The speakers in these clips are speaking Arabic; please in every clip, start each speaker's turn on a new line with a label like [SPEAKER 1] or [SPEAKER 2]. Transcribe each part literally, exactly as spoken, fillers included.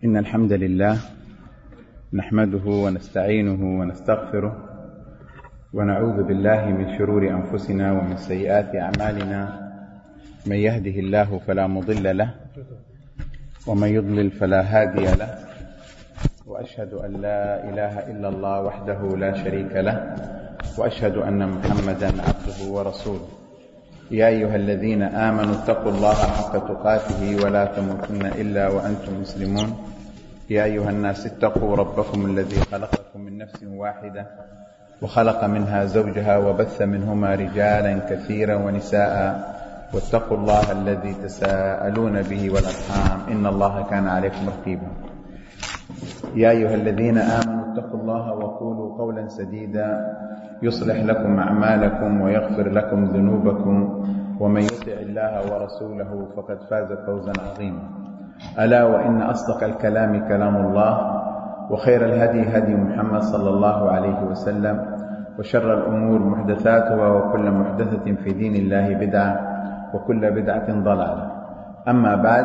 [SPEAKER 1] إن الحمد لله نحمده ونستعينه ونستغفره ونعوذ بالله من شرور أنفسنا ومن سيئات أعمالنا. من يهده الله فلا مضل له ومن يضلل فلا هادي له، وأشهد أن لا إله إلا الله وحده لا شريك له، وأشهد أن محمدا عبده ورسوله. يا أيها الذين آمنوا اتقوا الله حق تقاته ولا تموتن إلا وأنتم مسلمون. يا أيها الناس اتقوا ربكم الذي خلقكم من نفس واحدة وخلق منها زوجها وبث منهما رجالا كثيرا ونساء، واتقوا الله الذي تساءلون به والأرحام إن الله كان عليكم رقيبا. يا أيها الذين آمنوا اتقوا الله وقولوا قولا سديدا يصلح لكم أعمالكم ويغفر لكم ذنوبكم، ومن يطع الله ورسوله فقد فاز فوزا عظيما. ألا وإن أصدق الكلام كلام الله، وخير الهدي هدي محمد صلى الله عليه وسلم، وشر الأمور محدثاتها، وكل محدثة في دين الله بدعة، وكل بدعة ضلالة. أما بعد،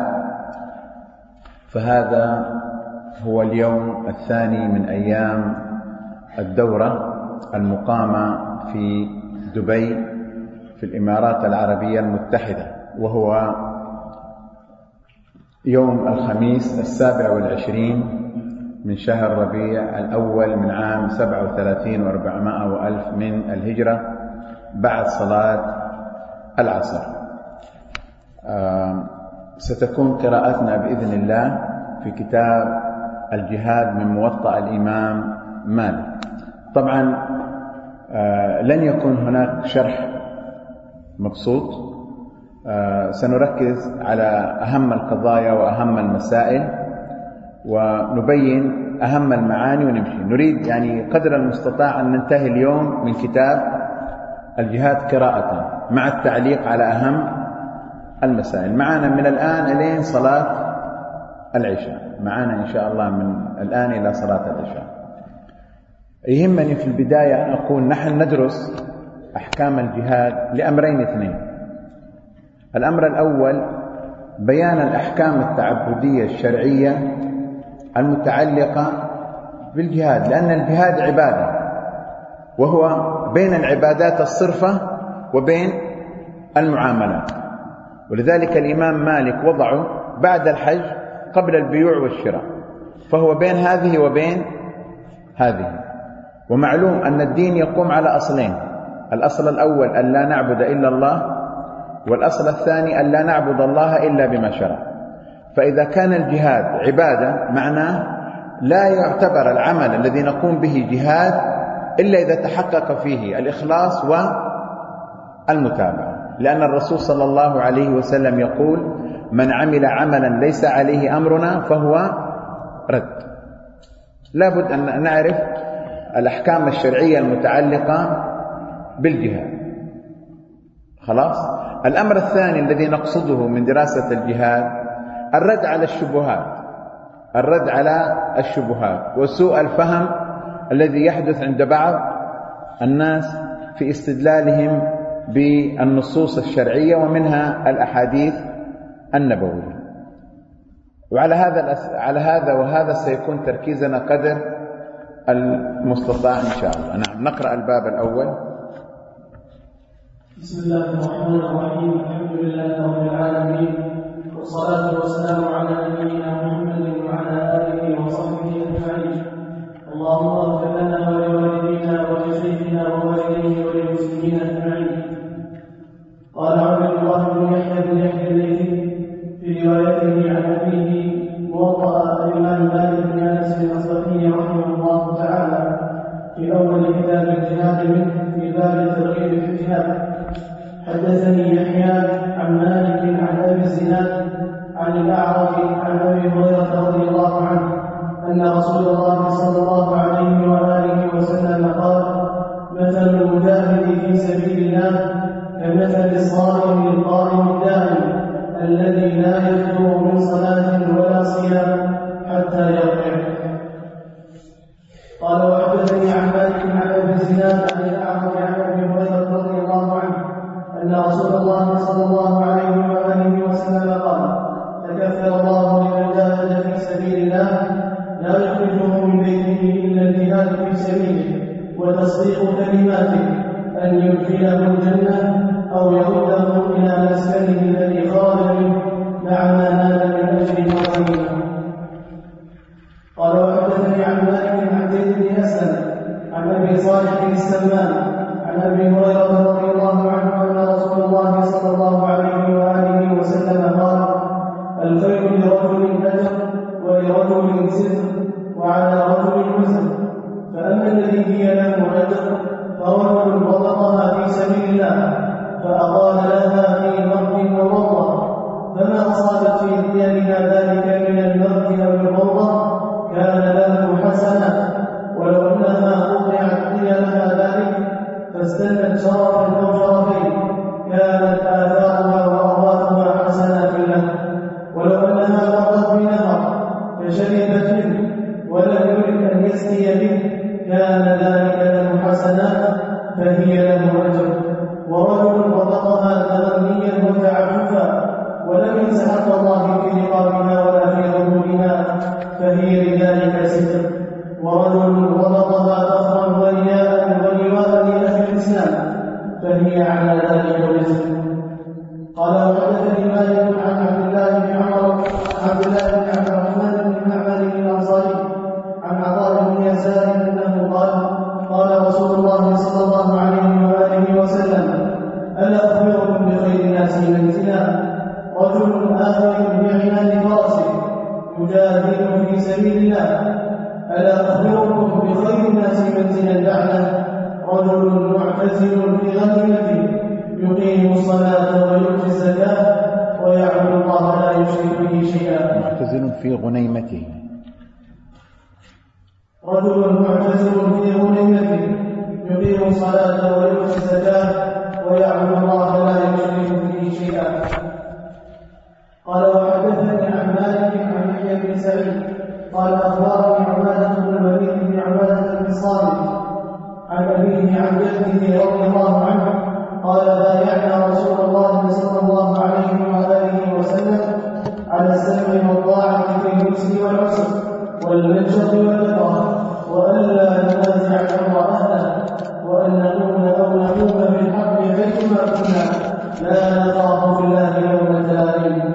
[SPEAKER 1] فهذا هو اليوم الثاني من أيام الدورة المقامة في دبي في الإمارات العربية المتحدة، وهو يوم الخميس السابع والعشرين من شهر ربيع الأول من عام سبعة وثلاثين وأربعمائة وألف من الهجرة بعد صلاة العصر. آه ستكون قراءتنا بإذن الله في كتاب الجهاد من موطأ الإمام مالك. طبعا آه لن يكون هناك شرح مبسوط، آه سنركز على أهم القضايا وأهم المسائل ونبين أهم المعاني ونمشي. نريد يعني قدر المستطاع أن ننتهي اليوم من كتاب الجهاد قراءة مع التعليق على أهم المسائل. معنا من الآن إلى صلاة العشاء، معنا إن شاء الله من الآن إلى صلاة العشاء. يهمني في البداية أن أقول نحن ندرس أحكام الجهاد لأمرين اثنين. الأمر الأول بيان الأحكام التعبدية الشرعية المتعلقة بالجهاد، لأن الجهاد عبادة، وهو بين العبادات الصرفة وبين المعاملات. ولذلك الإمام مالك وضعه بعد الحج قبل البيوع والشراء، فهو بين هذه وبين هذه. ومعلوم أن الدين يقوم على أصلين: الأصل الأول أن لا نعبد إلا الله، والأصل الثاني أن لا نعبد الله إلا بما شرع. فإذا كان الجهاد عبادة معناه لا يعتبر العمل الذي نقوم به جهاد إلا إذا تحقق فيه الإخلاص والمتابعة، لأن الرسول صلى الله عليه وسلم يقول: من عمل عملا ليس عليه أمرنا فهو رد. لا بد أن نعرف الأحكام الشرعية المتعلقة بالجهاد. خلاص. الأمر الثاني الذي نقصده من دراسة الجهاد الرد على الشبهات، الرد على الشبهات وسوء الفهم الذي يحدث عند بعض الناس في استدلالهم بالنصوص الشرعية ومنها الأحاديث النبوية. وعلى هذا على هذا وهذا سيكون تركيزنا قدر المستطاع إن شاء الله. نعم، نقرأ الباب الأول.
[SPEAKER 2] بسم الله الرحمن الرحيم. الحمد لله رب العالمين، والصلاة والسلام على نبينا محمد وعلى آله وصحبه أجمعين. اللهم اغفر لنا ولوالدينا ولشيخنا ووالديه وللمسلمين أجمعين. قال عبد الله بن يحيى بن يحيى الليثي في روايته عن أبيه موطأ الإمام مالك بن أنس الأصبحي رحمه الله تعالى في أول كتاب الجهاد منه في باب الترغيب في الجهاد. حدثني يحيى عن مالك عن أبي الزناد عن الأعرج عن أبي هريرة رضي الله عنه أن رسول الله صلى الله عليه وآله وسلم قال: مثل المجاهد في سبيل الله كمثل الصائم القائم الدائم الذي لا يفتر من صلاة ولا صيام حتى يرجع. قال: وحدثني عن مالك عن أبي الزناد عن الأعرج عن أبي هريرة رضي الله عنه أن رسول الله صلى الله عليه وآله وسلم قال: تكفل الله لمن جاهد خرج في سبيل الله لا يخرجه من بيته إلا الجهاد في سبيله وتصديق كلماته أن يدخله الجنة أو يرده إلى مسكنه الذي خرج منه مع ما نال من أجل وغنيمة. قال وحدثني عن مالك عن زيد بن أسلم عن أبي صالح السمان عن أبي هريرة رضي الله عنه أن رسول الله صلى الله عليه وآله وسلم قال: الخير لرجل أجر ولرجل سر وعلى رجل وزر، فأما الذي هي له أجر فرجل وضعها في سبيل الله فأقال لها في مرض ومرضى فما أصابت في ثيابها ذلك من المرض أو المرضى كان له حسنة، ولو أنها قطعت لها ذلك فاستنت شرفا أو شرفين كانت آثارها وأرواحها حسنات له، ولو أنها مرت بنهر فشربت منه ولم يرد أن يسقي به كان ذلك له حسنات فهي له أجر. ورجل وضعها تمنيا وتعففا ولم ينس حق الله في رقابها ولا في ظهورها فهي لذلك ستر. ورجل وضعها فخرا ورياء ولواء لأهل الإسلام فهي على ذلك وزر. قال وحدثني مالك عن عبد الله بن عمر عبد الله بن عبد الرحمن بن معبد الأنصاري عن عطاء بن يسار أنه قال: قال رسول الله صلى الله عليه وآله وسلم: ألا أخبركم بخير الناس منزلا رجل آخر بعنان فرسه يجاهد في سبيل الله. ألا أخبركم بخير الناس منزلا بعده رجل معتزل في غنيمته يقيم الصلاة ويؤتي الزكاة ويعبد الله لا يشرك به شيئا.
[SPEAKER 1] معتزل في غنيمته
[SPEAKER 2] رجل معتزل في غنيمته يقيم الصلاة ويؤتي الزكاة ويعبد الله لا يشرك به شيئا. قال وحدثني عن مالك عن يحيى بن سعيد قال أخبرني عبادة بن الوليد بن عبادة بن الصامت عن أبيه عن جده رضي الله عنه قال: بايعنا رسول الله صلى الله عليه وآله وسلم على السمع والطاعة في اليسر والعسر والمنشط والمكره وألا ننازع الأمر أهله وأن نقول أو نقوم بالحق حيثما كنا لا نخاف بالله يوم لائم.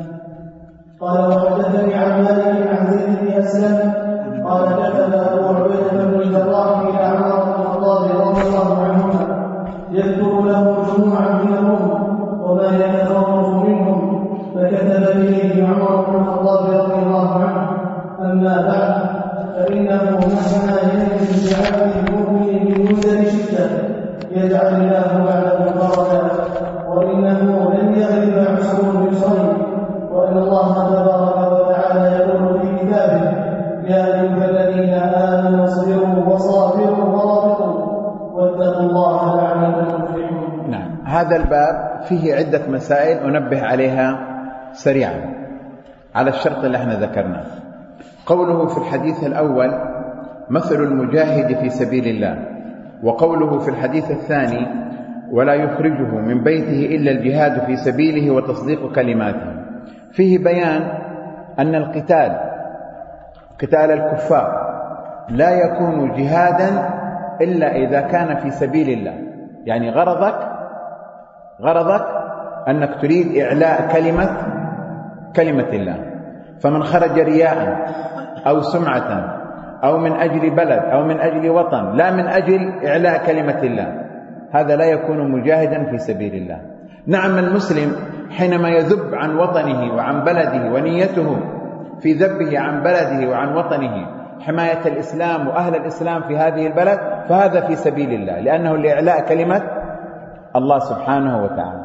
[SPEAKER 2] قال وحدثني عن مالك عن زيد بن أسلم قال: كتب أبو عبيدة بن الجراح إلى عمر بن الخطاب رضي الله عنهما يذكر له جموعا من الروم وما يتخوف منهم، فكتب إليه عمر بن الخطاب رضي الله عنه: أما بعد فإنه مهما ينزل بعبد المؤمن من يوزن شدة يجعل الله بعده فرجا، وإنه لن يغلب عسر يصلي، وأن الله تبارك وتعالى يقول في كتابه: يا أيها الذين آمنوا اصبروا وصابروا ورابطوا واتقوا الله لعلكم تفلحون.
[SPEAKER 1] نعم، هذا الباب فيه عدة مسائل أنبه عليها سريعا على الشرط اللي احنا ذكرناه. قوله في الحديث الأول: مثل المجاهد في سبيل الله، وقوله في الحديث الثاني: ولا يخرجه من بيته إلا الجهاد في سبيله وتصديق كلماته، فيه بيان أن القتال قتال الكفار لا يكون جهادا إلا إذا كان في سبيل الله. يعني غرضك غرضك أنك تريد إعلاء كلمة كلمة الله، فمن خرج رياء أو سمعة أو من أجل بلد أو من أجل وطن لا من أجل إعلاء كلمة الله، هذا لا يكون مجاهدا في سبيل الله. نعم، المسلم حينما يذب عن وطنه وعن بلده ونيته في ذبه عن بلده وعن وطنه حماية الإسلام وأهل الإسلام في هذه البلد، فهذا في سبيل الله، لأنه لإعلاء كلمة الله سبحانه وتعالى.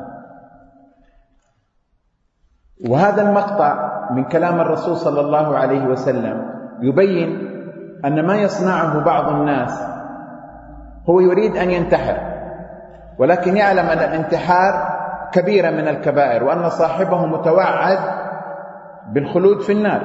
[SPEAKER 1] وهذا المقطع من كلام الرسول صلى الله عليه وسلم يبين أن ما يصنعه بعض الناس هو يريد أن ينتحر، ولكن يعلم أن الانتحار كبيرة من الكبائر، وأن صاحبه متوعد بالخلود في النار.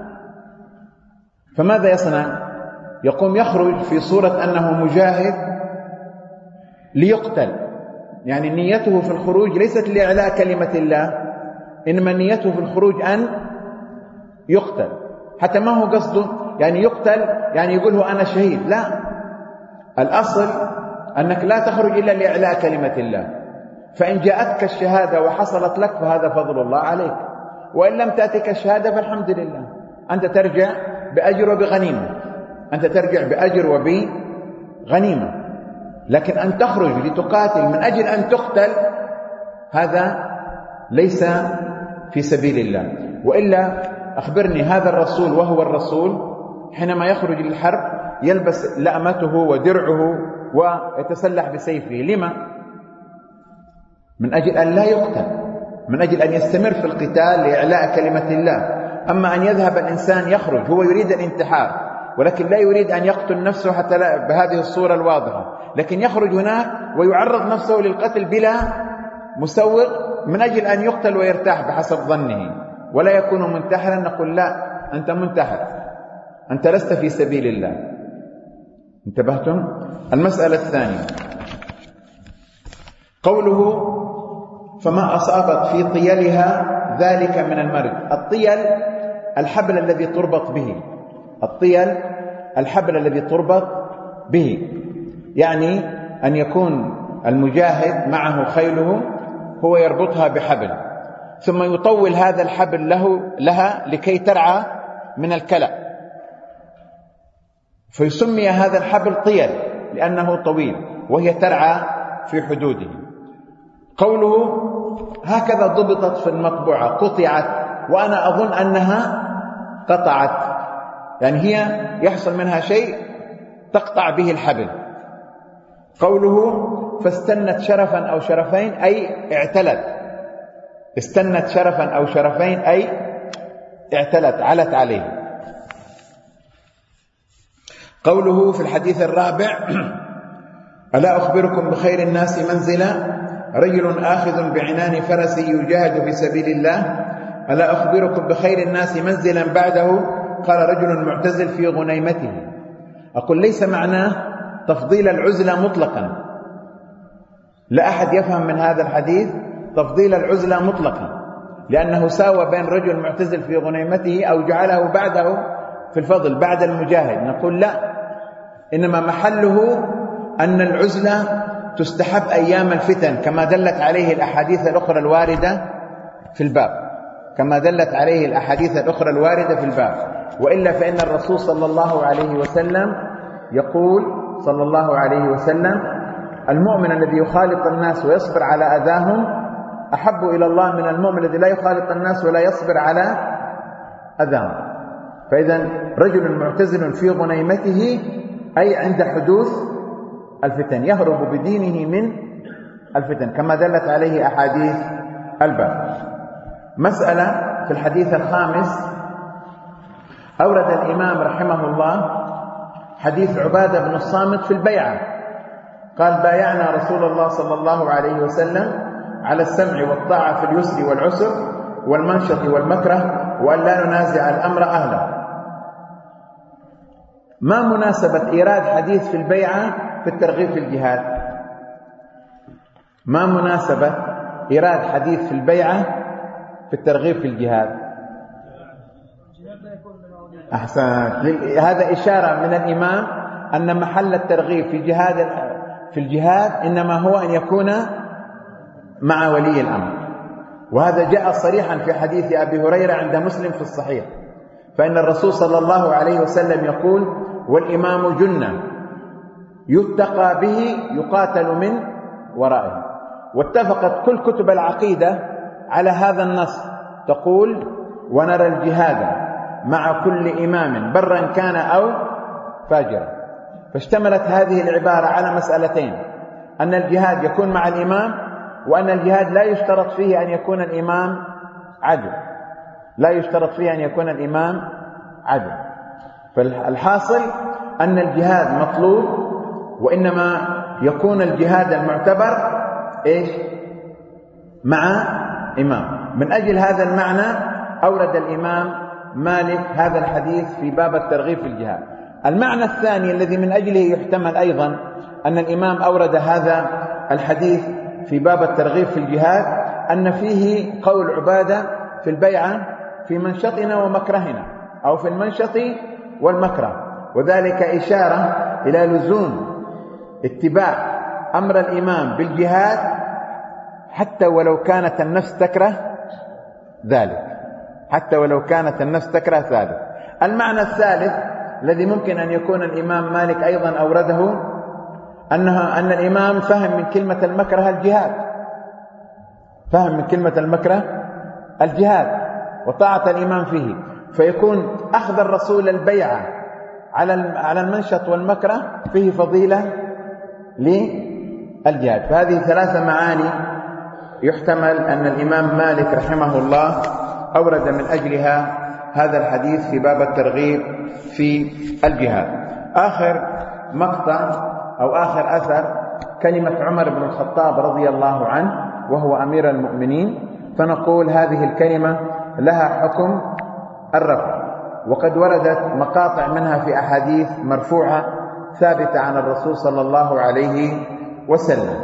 [SPEAKER 1] فماذا يصنع؟ يقوم يخرج في صورة أنه مجاهد ليقتل، يعني نيته في الخروج ليست لإعلاء كلمة الله، إنما نيته في الخروج أن يقتل، حتى ما هو قصده يعني يقتل يعني يقول هو أنا شهيد، لا، الأصل أنك لا تخرج إلا لإعلاء كلمة الله، فإن جاءتك الشهادة وحصلت لك فهذا فضل الله عليك، وإن لم تأتك الشهادة فالحمد لله، أنت ترجع بأجر وبغنيمة، أنت ترجع بأجر وبغنيمة. لكن أن تخرج لتقاتل من أجل أن تقتل هذا ليس في سبيل الله. وإلا أخبرني، هذا الرسول وهو الرسول حينما يخرج للحرب يلبس لأمته ودرعه ويتسلح بسيفه، لما؟ من أجل أن لا يقتل، من أجل أن يستمر في القتال لإعلاء كلمة الله. أما أن يذهب الإنسان يخرج هو يريد الانتحار ولكن لا يريد أن يقتل نفسه حتى لا بهذه الصورة الواضحة، لكن يخرج هناك ويعرض نفسه للقتل بلا مسوغ من أجل أن يقتل ويرتاح بحسب ظنه ولا يكون منتحرا، نقول لا، أنت منتحر، أنت لست في سبيل الله. انتبهتم؟ المسألة الثانية قوله فما أصابت في طيلها ذلك من المرض. الطيل الحبل الذي تربط به، الطيل الحبل الذي تربط به، يعني أن يكون المجاهد معه خيله هو يربطها بحبل ثم يطول هذا الحبل له لها لكي ترعى من الكلأ، فيسمي هذا الحبل طيل لأنه طويل وهي ترعى في حدوده. قوله هكذا ضبطت في المطبوعة، قطعت، وأنا أظن أنها قطعت، يعني هي يحصل منها شيء تقطع به الحبل. قوله فاستنت شرفا أو شرفين أي اعتلت، استنت شرفا أو شرفين أي اعتلت، علت عليه. قوله في الحديث الرابع ألا أخبركم بخير الناس منزلا رجل آخذ بعنان فرسه يجاهد في سبيل الله، ألا أخبركم بخير الناس منزلا بعده قال رجل معتزل في غنيمته. أقول ليس معناه تفضيل العزلة مطلقا، لا أحد يفهم من هذا الحديث تفضيل العزلة مطلقا لأنه ساوى بين رجل معتزل في غنيمته أو جعله بعده في الفضل بعد المجاهد، نقول لا، إنما محله أن العزلة تستحب أيام الفتن كما دلت عليه الأحاديث الأخرى الواردة في الباب، كما دلت عليه الأحاديث الأخرى الواردة في الباب. وإلا فإن الرسول صلى الله عليه وسلم يقول صلى الله عليه وسلم المؤمن الذي يخالط الناس ويصبر على أذاهم أحب إلى الله من المؤمن الذي لا يخالط الناس ولا يصبر على أذاهم. فإذا رجل معتزل في غنيمته أي عند حدوث الفتن يهرب بدينه من الفتن كما دلت عليه أحاديث الباب. مسألة في الحديث الخامس أورد الإمام رحمه الله حديث عبادة بن الصامت في البيعة، قال بايعنا رسول الله صلى الله عليه وسلم على السمع والطاعة في اليسر والعسر والمنشط والمكره وأن لا ننازع الأمر أهله. ما مناسبة إيراد حديث في البيعة في الترغيب في الجهاد؟ ما مناسبة إيراد حديث في البيعة في الترغيب في الجهاد؟ أحسنت، هذا إشارة من الإمام أن محل الترغيب في جهاد في الجهاد إنما هو أن يكون مع ولي الأمر، وهذا جاء صريحا في حديث أبي هريرة عند مسلم في الصحيح، فإن الرسول صلى الله عليه وسلم يقول والإمام جنة يتقى به يقاتل من ورائه. واتفقت كل كتب العقيدة على هذا النص، تقول ونرى الجهاد مع كل إمام برا كان أو فاجرا. فاشتملت هذه العبارة على مسألتين، أن الجهاد يكون مع الإمام، وأن الجهاد لا يشترط فيه أن يكون الإمام عدل، لا يشترط فيه أن يكون الإمام عدل. فالحاصل أن الجهاد مطلوب، وإنما يكون الجهاد المعتبر إيش؟ مع إمام. من أجل هذا المعنى أورد الإمام مالك هذا الحديث في باب الترغيب في الجهاد. المعنى الثاني الذي من أجله يحتمل أيضا أن الإمام أورد هذا الحديث في باب الترغيب في الجهاد أن فيه قول عبادة في البيعة في منشطنا ومكرهنا، أو في المنشط والمكره، وذلك إشارة إلى لزوم اتباع أمر الإمام بالجهاد حتى ولو كانت النفس تكره ذلك، حتى ولو كانت النفس تكره ذلك. المعنى الثالث الذي ممكن أن يكون الإمام مالك أيضا أورده أنه أن الإمام فهم من كلمة المكره الجهاد، فهم من كلمة المكره الجهاد وطاعة الإمام فيه، فيكون أخذ الرسول البيعة على على المنشط والمكره فيه فضيلة للجهاد. فهذه ثلاثة معاني يحتمل أن الإمام مالك رحمه الله أورد من أجلها هذا الحديث في باب الترغيب في الجهاد. آخر مقطع أو آخر أثر كلمة عمر بن الخطاب رضي الله عنه وهو أمير المؤمنين، فنقول هذه الكلمة لها حكم الرفع، وقد وردت مقاطع منها في أحاديث مرفوعة ثابتة عن الرسول صلى الله عليه وسلم.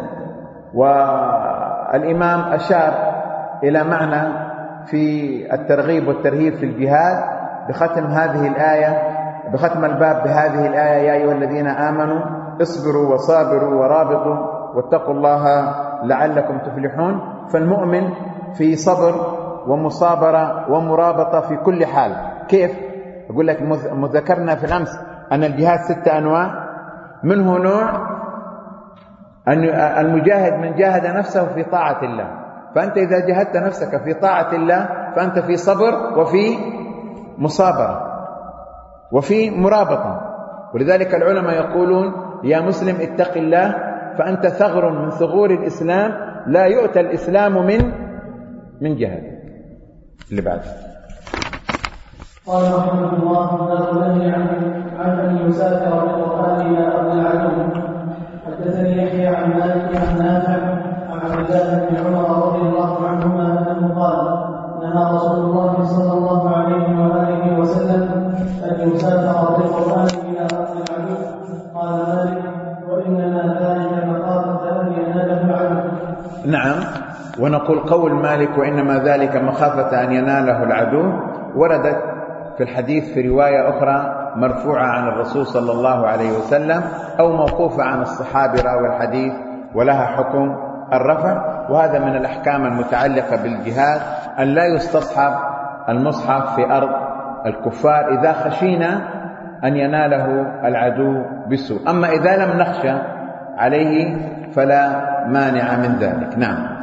[SPEAKER 1] والإمام أشار إلى معنى في الترغيب والترهيب في الجهاد بختم هذه الآية، بختم الباب بهذه الآية: يا أيها الذين آمنوا اصبروا وصابروا ورابطوا واتقوا الله لعلكم تفلحون. فالمؤمن في صبر ومصابرة ومرابطة في كل حال. كيف؟ أقول لك مذكرنا في الأمس أن الجهاد ستة أنواع، منه نوع أن المجاهد من جاهد نفسه في طاعة الله، فأنت إذا جاهدت نفسك في طاعة الله فأنت في صبر وفي مصابرة وفي مرابطة. ولذلك العلماء يقولون: يا مسلم اتق الله فأنت ثغر من ثغور الإسلام لا يؤتى الإسلام من من جهاد. اللي بعد
[SPEAKER 2] قال رحمه الله: لا تنهي عن عن ان يسافر بالقران الى ارض العدو. حدثني يحيى عن مالك عن نافع عن عبد الله بن عمر رضي الله عنهما انه قال: نهى رسول الله صلى الله عليه واله وسلم ان يسافر بالقران الى ارض العدو. قال مالك: وانما ذلك مخافه ان يناله العدو.
[SPEAKER 1] نعم، ونقول قول مالك وإنما ذلك مخافة أن يناله العدو وردت في الحديث في رواية أخرى مرفوعة عن الرسول صلى الله عليه وسلم أو موقوفة عن الصحابي راوي الحديث ولها حكم الرفع. وهذا من الأحكام المتعلقة بالجهاد أن لا يستصحب المصحف في أرض الكفار إذا خشينا أن يناله العدو بالسوء. أما إذا لم نخشى عليه فلا مانع من ذلك. نعم.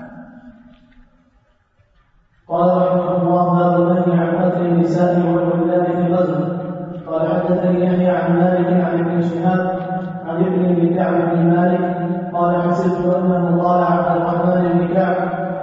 [SPEAKER 2] قال رحمه الله: باب النهي عن قتل النساء والولدان في الغزو. قال حدثني يحيى عن مالك عن ابن شهاب عن ابن بن كعب بن مالك قال: حسبت انه قال عبد الرحمن بن كعب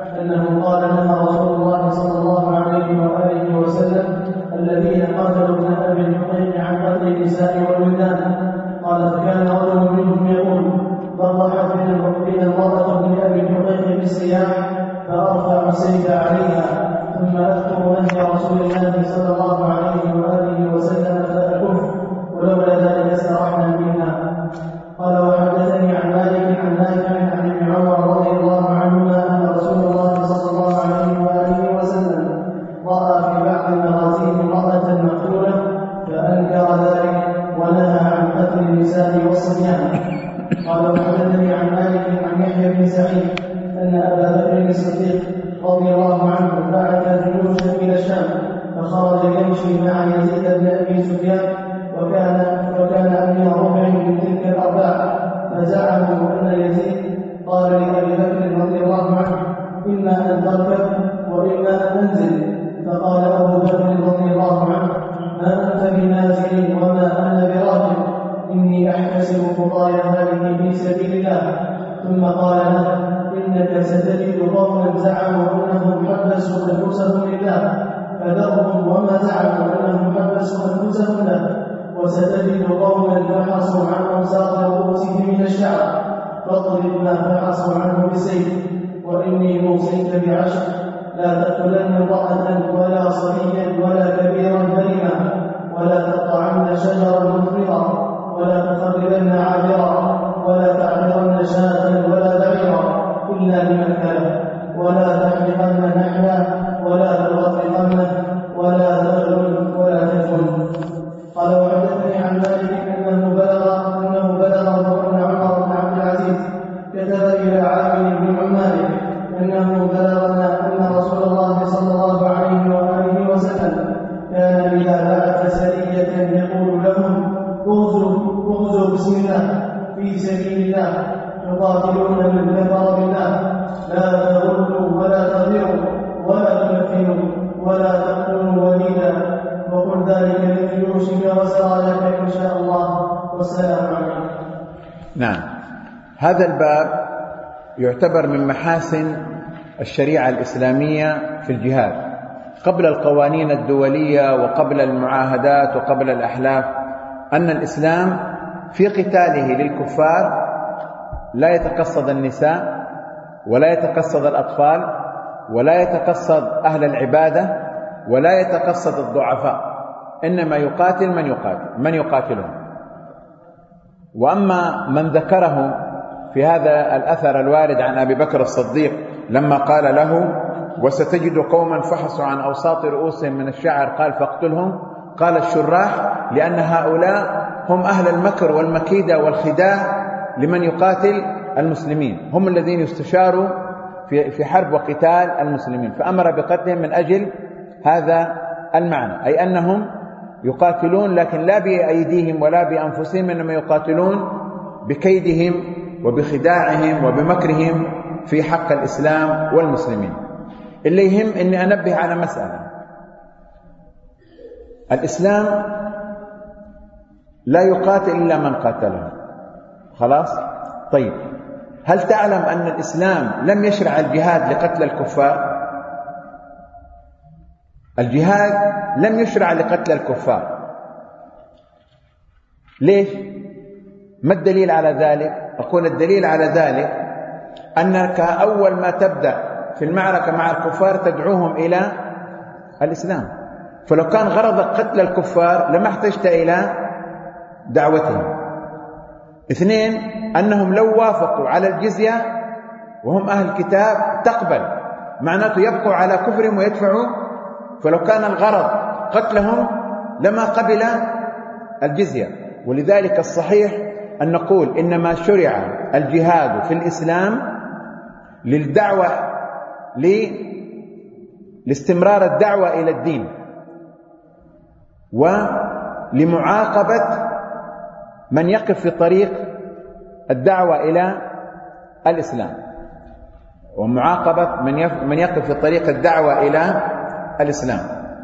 [SPEAKER 2] انه قال: نهى رسول الله صلى الله عليه واله وسلم الذين قاتلوا ابن ابي الحقيق عن قتل النساء والولدان. قال: فكان رجل منهم يقول: برحت بنا المراه ابن ابي الحقيق بالسياح فأرفع السيف عليها ثم أذكر نهي رسول الله صلى الله عليه وآله وسلم فأكف ولولا ذلك سرحنا منها. قال: وحدثني عن مالك عن نافع عن ابن عمر رضي الله عنهما أن رسول الله صلى الله عليه وآله وسلم رأى في بعض المغازي امرأة مقتولة فأنكر ذلك ونهى عن قتل النساء والصبيان. قال: وحدثني عن مالك عن يحيى بن سعيد أن أبا بكر الصديق رضي الله عنه بعث جيوشا إلى الشام فخرج يمشي مع يزيد بن أبي سفيان وكان وكان أمير ربع من تلك الأرباع، فزعموا أن يزيد قال لأبي بكر رضي الله عنه: إما أن تركب وإما أن ننزل. فقال أبو بكر رضي الله عنه: ما أنت بنازل وما أنا براكب، إني أحتسب خطايا هذه في سبيل الله. ثم قال له: إنك ستجد قوما زعموا أنهم حبسوا أنفسهم لله فذرهم وما زعموا أنهم حبسوا أنفسهم له، وستجد قوما فحصوا عن أوساط رؤوسهم من الشعر فاضرب ما فحصوا عنه بسيف. وإني أوصيك بعشر: لا تقتلن امرأة ولا صبيا ولا كبيرا كريما، ولا تقطعن شجرا مثمرا، ولا تخربن عابرا، ولا تعبرن شاة ولا بعيرا إلا لمن كان، ولا تحرقن نحلا ولا تغرقن ولا تغل ولا تجن. قال وحدثني عن مالك انه بلغ انه بلغه ان عمر بن عبد العزيز كتب الى عامر بن عمار انه بلغنا ان رسول الله صلى الله عليه واله وسلم كان اذا بعث سريه يقول لهم اغزوا اغزوا بسم الله في سبيل الله يقاتلون من كفر بالله لا تغلوا ولا تغدروا ولا تمثلوا ولا تقتلوا وليدا وقل ذلك لجيوشك وسراياك ان شاء الله والسلام عليكم.
[SPEAKER 1] نعم، هذا الباب يعتبر من محاسن الشريعة الإسلامية في الجهاد قبل القوانين الدولية وقبل المعاهدات وقبل الأحلاف، أن الإسلام في قتاله للكفار لا يتقصد النساء ولا يتقصد الأطفال ولا يتقصد أهل العبادة ولا يتقصد الضعفاء، إنما يقاتل من يقاتل من يقاتلهم. وأما من ذكره في هذا الأثر الوارد عن أبي بكر الصديق لما قال له وستجد قوما فحصوا عن أوساط رؤوسهم من الشعر قال فاقتلهم، قال الشراح لأن هؤلاء هم أهل المكر والمكيدة والخداع لمن يقاتل المسلمين، هم الذين يستشاروا في حرب وقتال المسلمين، فأمر بقتلهم من أجل هذا المعنى، أي أنهم يقاتلون لكن لا بأيديهم ولا بأنفسهم، إنما يقاتلون بكيدهم وبخداعهم وبمكرهم في حق الإسلام والمسلمين. اللي يهم أني أنبه على مسألة، الإسلام لا يقاتل إلا من قاتله، خلاص؟ طيب، هل تعلم أن الإسلام لم يشرع الجهاد لقتل الكفار؟ الجهاد لم يشرع لقتل الكفار. ليش؟ ما الدليل على ذلك؟ أقول الدليل على ذلك أنك أول ما تبدأ في المعركة مع الكفار تدعوهم إلى الإسلام، فلو كان غرضك قتل الكفار لما احتجت إلى دعوتهم. اثنين، أنهم لو وافقوا على الجزية وهم أهل كتاب تقبل، معناته يبقوا على كفرهم ويدفعوا، فلو كان الغرض قتلهم لما قبل الجزية. ولذلك الصحيح أن نقول إنما شرع الجهاد في الإسلام للدعوة لاستمرار الدعوة إلى الدين ولمعاقبة من يقف في طريق الدعوة إلى الإسلام، ومعاقبة من يقف في طريق الدعوة إلى الإسلام.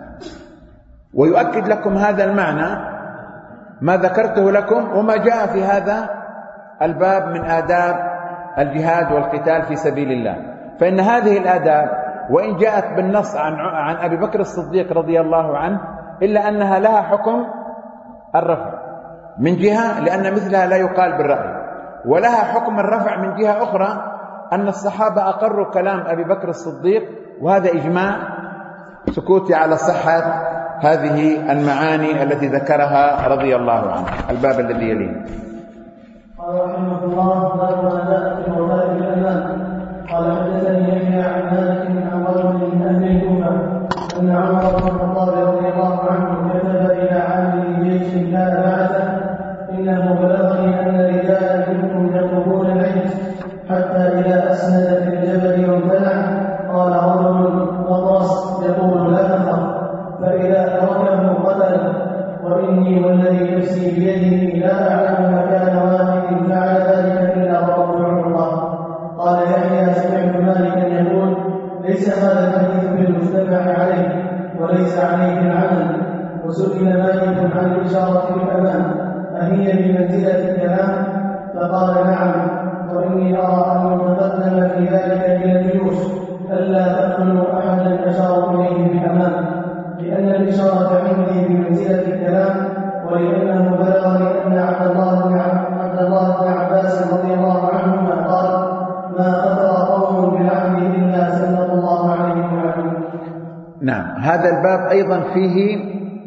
[SPEAKER 1] ويؤكد لكم هذا المعنى ما ذكرته لكم وما جاء في هذا الباب من آداب الجهاد والقتال في سبيل الله. فإن هذه الآداب وإن جاءت بالنص عن عن أبي بكر الصديق رضي الله عنه إلا أنها لها حكم الرفع من جهة، لأن مثلها لا يقال بالرأي، ولها حكم الرفع من جهة أخرى أن الصحابة أقروا كلام أبي بكر الصديق، وهذا إجماع سكوتي على صحة هذه المعاني التي ذكرها رضي الله عنه. الباب الذي يليه.
[SPEAKER 2] قال رحمه الله باب ما جاء في الوفاء بالأمان. قال حدثني يحيى عن مالك عن رجل من أهل الكوفة أن عمر بن الخطاب رضي الله عنه كتب إلى عامل جيش كان بعثه إنه بلغني أن رجالا منكم يطلبون العيش حتى إذا أسند في الجبل وامتنع قال رجل وطاس يقول لا تخف فإذا أدركه قتله، وإني والذي نفسي بيده لا أعلم مكان واحد فعل ذلك إلا رب الله. قال يحيى سمعت مالكا يقول ليس هذا الحديث بالمجتمع عليه وليس عليه العمل. وسئل مالك عن الإشارة بالأمان أهي بمنزلة الكلام؟ فقال نعم، وإني أرى أن يتقدم في ذلك إلى الجيوش ألا تقتلوا أحدا أشار إليه بالأمان، لأن الإشارة عندي بمنزلة الكلام، ولأنه بلغني أن عبد الله بن عبد الله بن عباس رضي الله عنهما قال ما قدر قوم بالعهد إلا سلط الله عليهم العدو.
[SPEAKER 1] نعم، هذا الباب أيضا فيه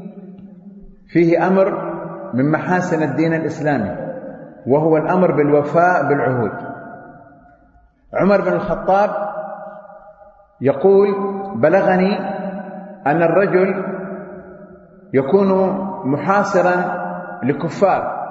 [SPEAKER 1] فيه أمر من محاسن الدين الإسلامي، وهو الأمر بالوفاء بالعهود. عمر بن الخطاب يقول بلغني أن الرجل يكون محاصرا لكفار،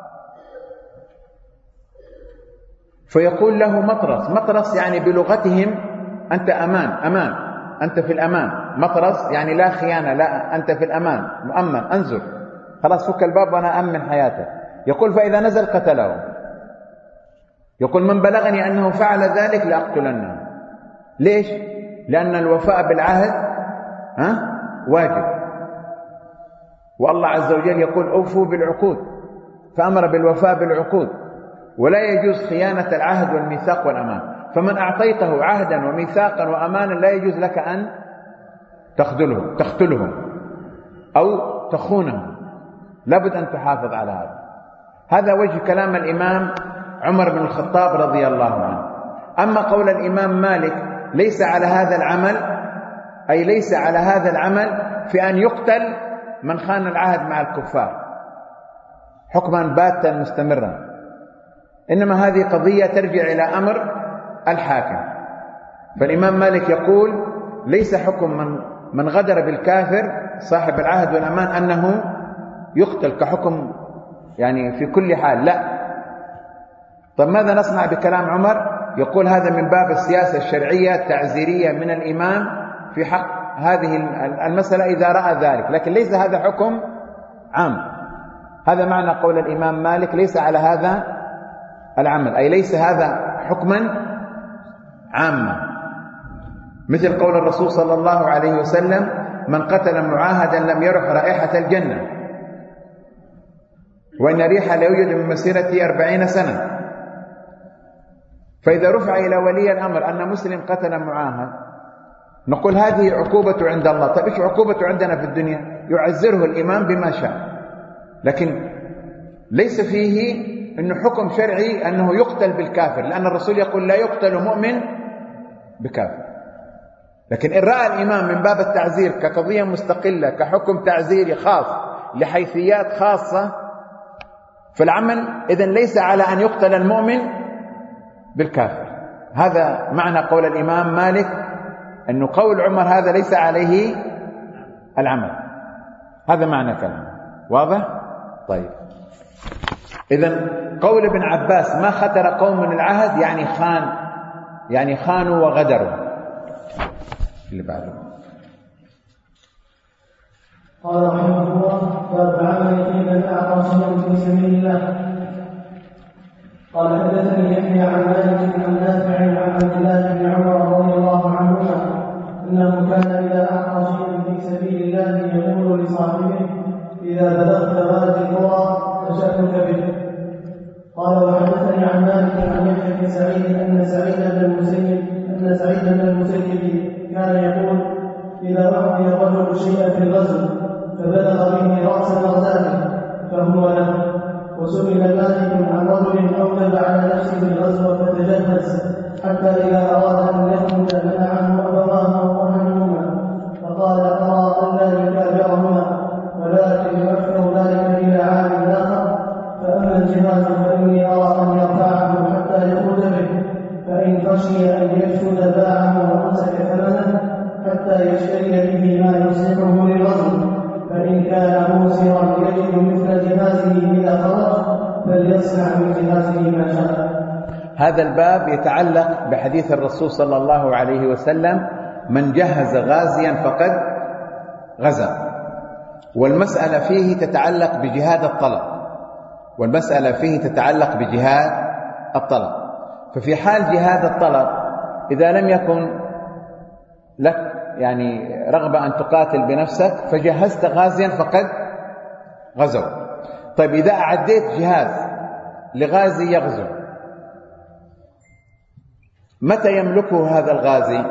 [SPEAKER 1] فيقول له مطرس. مطرس يعني بلغتهم أنت أمان، أمان، أنت في الأمان. مطرس يعني لا خيانة، لا، أنت في الأمان، مؤمن، أنزل، خلاص فك الباب وأنا أمن حياتك. يقول فإذا نزل قتله. يقول من بلغني أنه فعل ذلك لأقتلنه. ليش؟ لأن الوفاء بالعهد ها واجب، والله عز وجل يقول أوفوا بالعقود، فأمر بالوفاء بالعقود، ولا يجوز خيانة العهد والميثاق والأمان. فمن أعطيته عهدا وميثاقا وأمانا لا يجوز لك أن تخذله تقتله أو تخونه، لابد أن تحافظ على هذا. هذا وجه كلام الإمام عمر بن الخطاب رضي الله عنه. أما قول الإمام مالك ليس على هذا العمل، أي ليس على هذا العمل في أن يقتل من خان العهد مع الكفار حكما باتا مستمرا، إنما هذه قضية ترجع إلى أمر الحاكم. فالإمام مالك يقول ليس حكم من من غدر بالكافر صاحب العهد والأمان أنه يقتل كحكم يعني في كل حال، لا. طب ماذا نصنع بكلام عمر؟ يقول هذا من باب السياسة الشرعية التعزيرية من الإمام في حق هذه المسألة إذا رأى ذلك، لكن ليس هذا حكم عام. هذا معنى قول الإمام مالك ليس على هذا العمل، أي ليس هذا حكما عاما، مثل قول الرسول صلى الله عليه وسلم من قتل معاهدا لم يرح رائحة الجنة، وإن ريحها لا يوجد من مسيرة أربعين سنة. فإذا رفع إلى ولي الأمر أن مسلم قتل معاهد نقول هذه عقوبة عند الله. طيب إيش عقوبة عندنا في الدنيا؟ يعزره الإمام بما شاء، لكن ليس فيه أنه حكم شرعي أنه يقتل بالكافر، لأن الرسول يقول لا يقتل مؤمن بكافر. لكن إن رأى الإمام من باب التعزير كقضية مستقلة كحكم تعزيري خاص لحيثيات خاصة فالعمل إذن ليس على أن يقتل المؤمن بالكافر. هذا معنى قول الإمام مالك أنه قول عمر هذا ليس عليه العمل. هذا معنى كلام واضح؟ طيب إذن قول ابن عباس ما خدر قوم العهد يعني خان، يعني خانوا وغدروا. اللي بعده
[SPEAKER 2] قال رحمه الله باب عمل في من أعطى شيئا في سبيل الله. قال حدثني يحيى عن مالك عن نافع عن عبد الله بن عمر رضي الله عنهما انه كان اذا اعطى شيئا في سبيل الله يقول لصاحبه اذا بلغت وادي القرى فشأنك به. قال وحدثني عن مالك عن يحيى بن سعيد ان سعيد بن المسيب ان سعيد بن المسيب كان يقول اذا اعطي الرجل شيئا في الغزو فبلغ به راس مرزاته فهو له. وسئل مالك عن رجل اوجب على نفسه الغزو فتجهز حتى اذا اراد ان يخرج منعه ابواه او اهلهما فقال ارى ان لا يكابرهما ولكن يؤخر ذلك الى عام اخر. فاما الجهاز فاني ارى ان يرفعه حتى يخرج به، فان خشي ان يفسد باعه وامسك ثمنه حتى يشتري به ما يصلحه للغزو، فإن كان موسرا يجد مثل جهازه إذا خرج فليصنع من جهازه ما شاء.
[SPEAKER 1] هذا الباب يتعلق بحديث الرسول صلى الله عليه وسلم من جهز غازيا فقد غزا، والمسألة فيه تتعلق بجهاد الطلب، والمسألة فيه تتعلق بجهاد الطلب. ففي حال جهاد الطلب إذا لم يكن لك يعني رغبة أن تقاتل بنفسك فجهزت غازيا فقد غزوا. طيب إذا أعديت جهاز لغازي يغزو متى يملكه هذا الغازي؟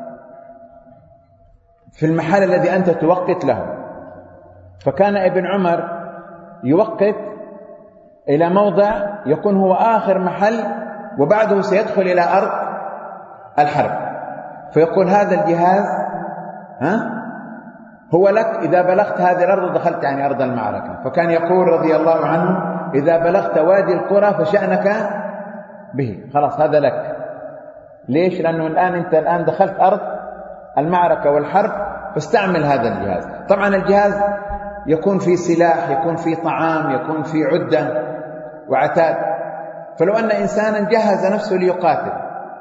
[SPEAKER 1] في المحل الذي أنت توقت له. فكان ابن عمر يوقت إلى موضع يكون هو آخر محل وبعده سيدخل إلى أرض الحرب، فيقول هذا الجهاز ها هو لك إذا بلغت هذه الأرض دخلت يعني أرض المعركة. فكان يقول رضي الله عنه إذا بلغت وادي القرى فشأنك به، خلاص هذا لك. ليش؟ لأنه الآن أنت الآن دخلت أرض المعركة والحرب فاستعمل هذا الجهاز. طبعا الجهاز يكون في سلاح، يكون في طعام، يكون في عدة وعتاد. فلو أن إنسانا جهز نفسه ليقاتل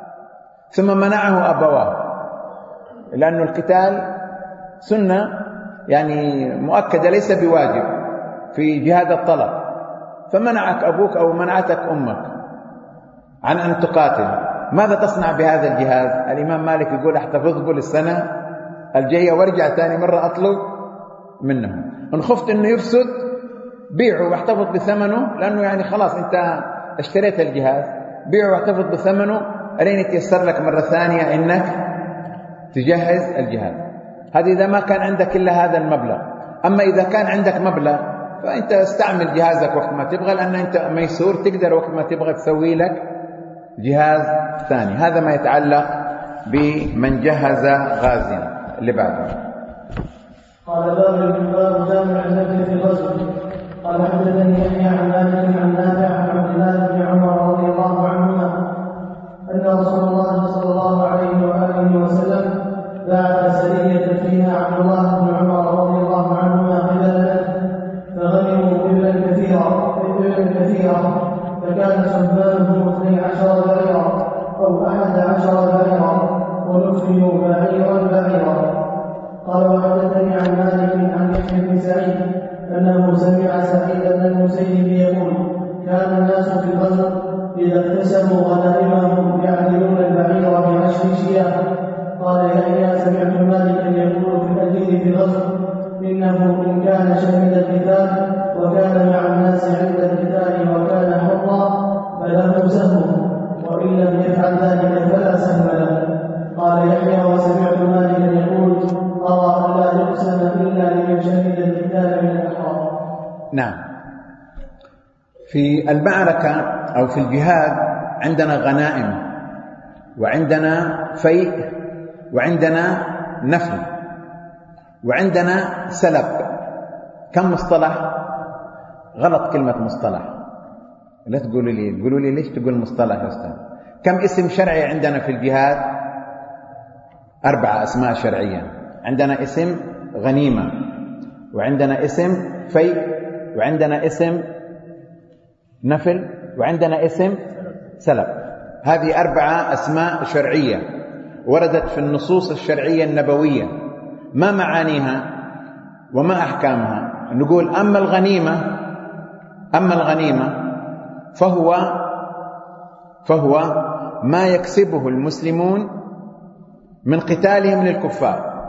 [SPEAKER 1] ثم منعه أبواه، لأن القتال سنة يعني مؤكدة ليس بواجب في جهاد الطلب، فمنعك أبوك أو منعتك أمك عن أن تقاتل، ماذا تصنع بهذا الجهاز؟ الإمام مالك يقول احتفظه للسنة الجاية وارجع ثاني مرة أطلب منه. إن خفت أنه يفسد بيعه واحتفظ بثمنه، لأنه يعني خلاص أنت اشتريت الجهاز، بيعه واحتفظ بثمنه ألين يتيسر لك مرة ثانية إنك تجهز الجهاز. هذا إذا ما كان عندك إلا هذا المبلغ. أما إذا كان عندك مبلغ فأنت استعمل جهازك وقت ما تبغى، لأن أنت ميسور تقدر وقت ما تبغى تسوي لك جهاز ثاني. هذا ما يتعلق بمن جهز غازيا. اللي بعده
[SPEAKER 2] قال باب جامع النفل في الغزو. قال حدثني يحيى عن مالك عن نافع عن عبد الله بن عمر رضي الله عنهما أن رسول الله صلى الله عليه وآله وسلم بعث سرية فيها عبد الله بن عمر رضي الله عنهما قبل فغنموا إبلا كثيرا إبلا كثيرا فكان سبانهم اثني عشر بعيرا أو أحد عشر بعيرا ونفلوا بعيرا بعيرا. قال وحدثني عن مالك عن يحيى بن سعيد أنه سمع سعيد بن المسيب يقول كان الناس في الغزو إذا اكتسبوا غنائمهم يعدلون البعير بعشر شياه. قال يحيى سمعت مالكا يقول في الأجير في الغزو إنه إن كان شهيد القتال وكان مع الناس عند القتال وكان حرا فله سهم، وإن لم يفعل ذلك فلا سهم له. قال يحيى وسمعت مالكا يقول أرى أن لا يقسم إلا لمن شهد القتال من الأحرار.
[SPEAKER 1] نعم. في المعركة أو في الجهاد عندنا غنائم وعندنا فيء وعندنا نفل وعندنا سلب. كم مصطلح؟ غلط كلمة مصطلح، لا تقولوا لي تقولوا لي ليش تقول مصطلح يا أستاذ؟ كم اسم شرعي عندنا في الجهاد؟ أربعة أسماء شرعية. عندنا اسم غنيمة، وعندنا اسم فيء، وعندنا اسم نفل، وعندنا اسم سلب. هذه أربعة أسماء شرعية وردت في النصوص الشرعية النبوية. ما معانيها وما أحكامها؟ نقول أما الغنيمة أما الغنيمة فهو فهو ما يكسبه المسلمون من قتالهم للكفار،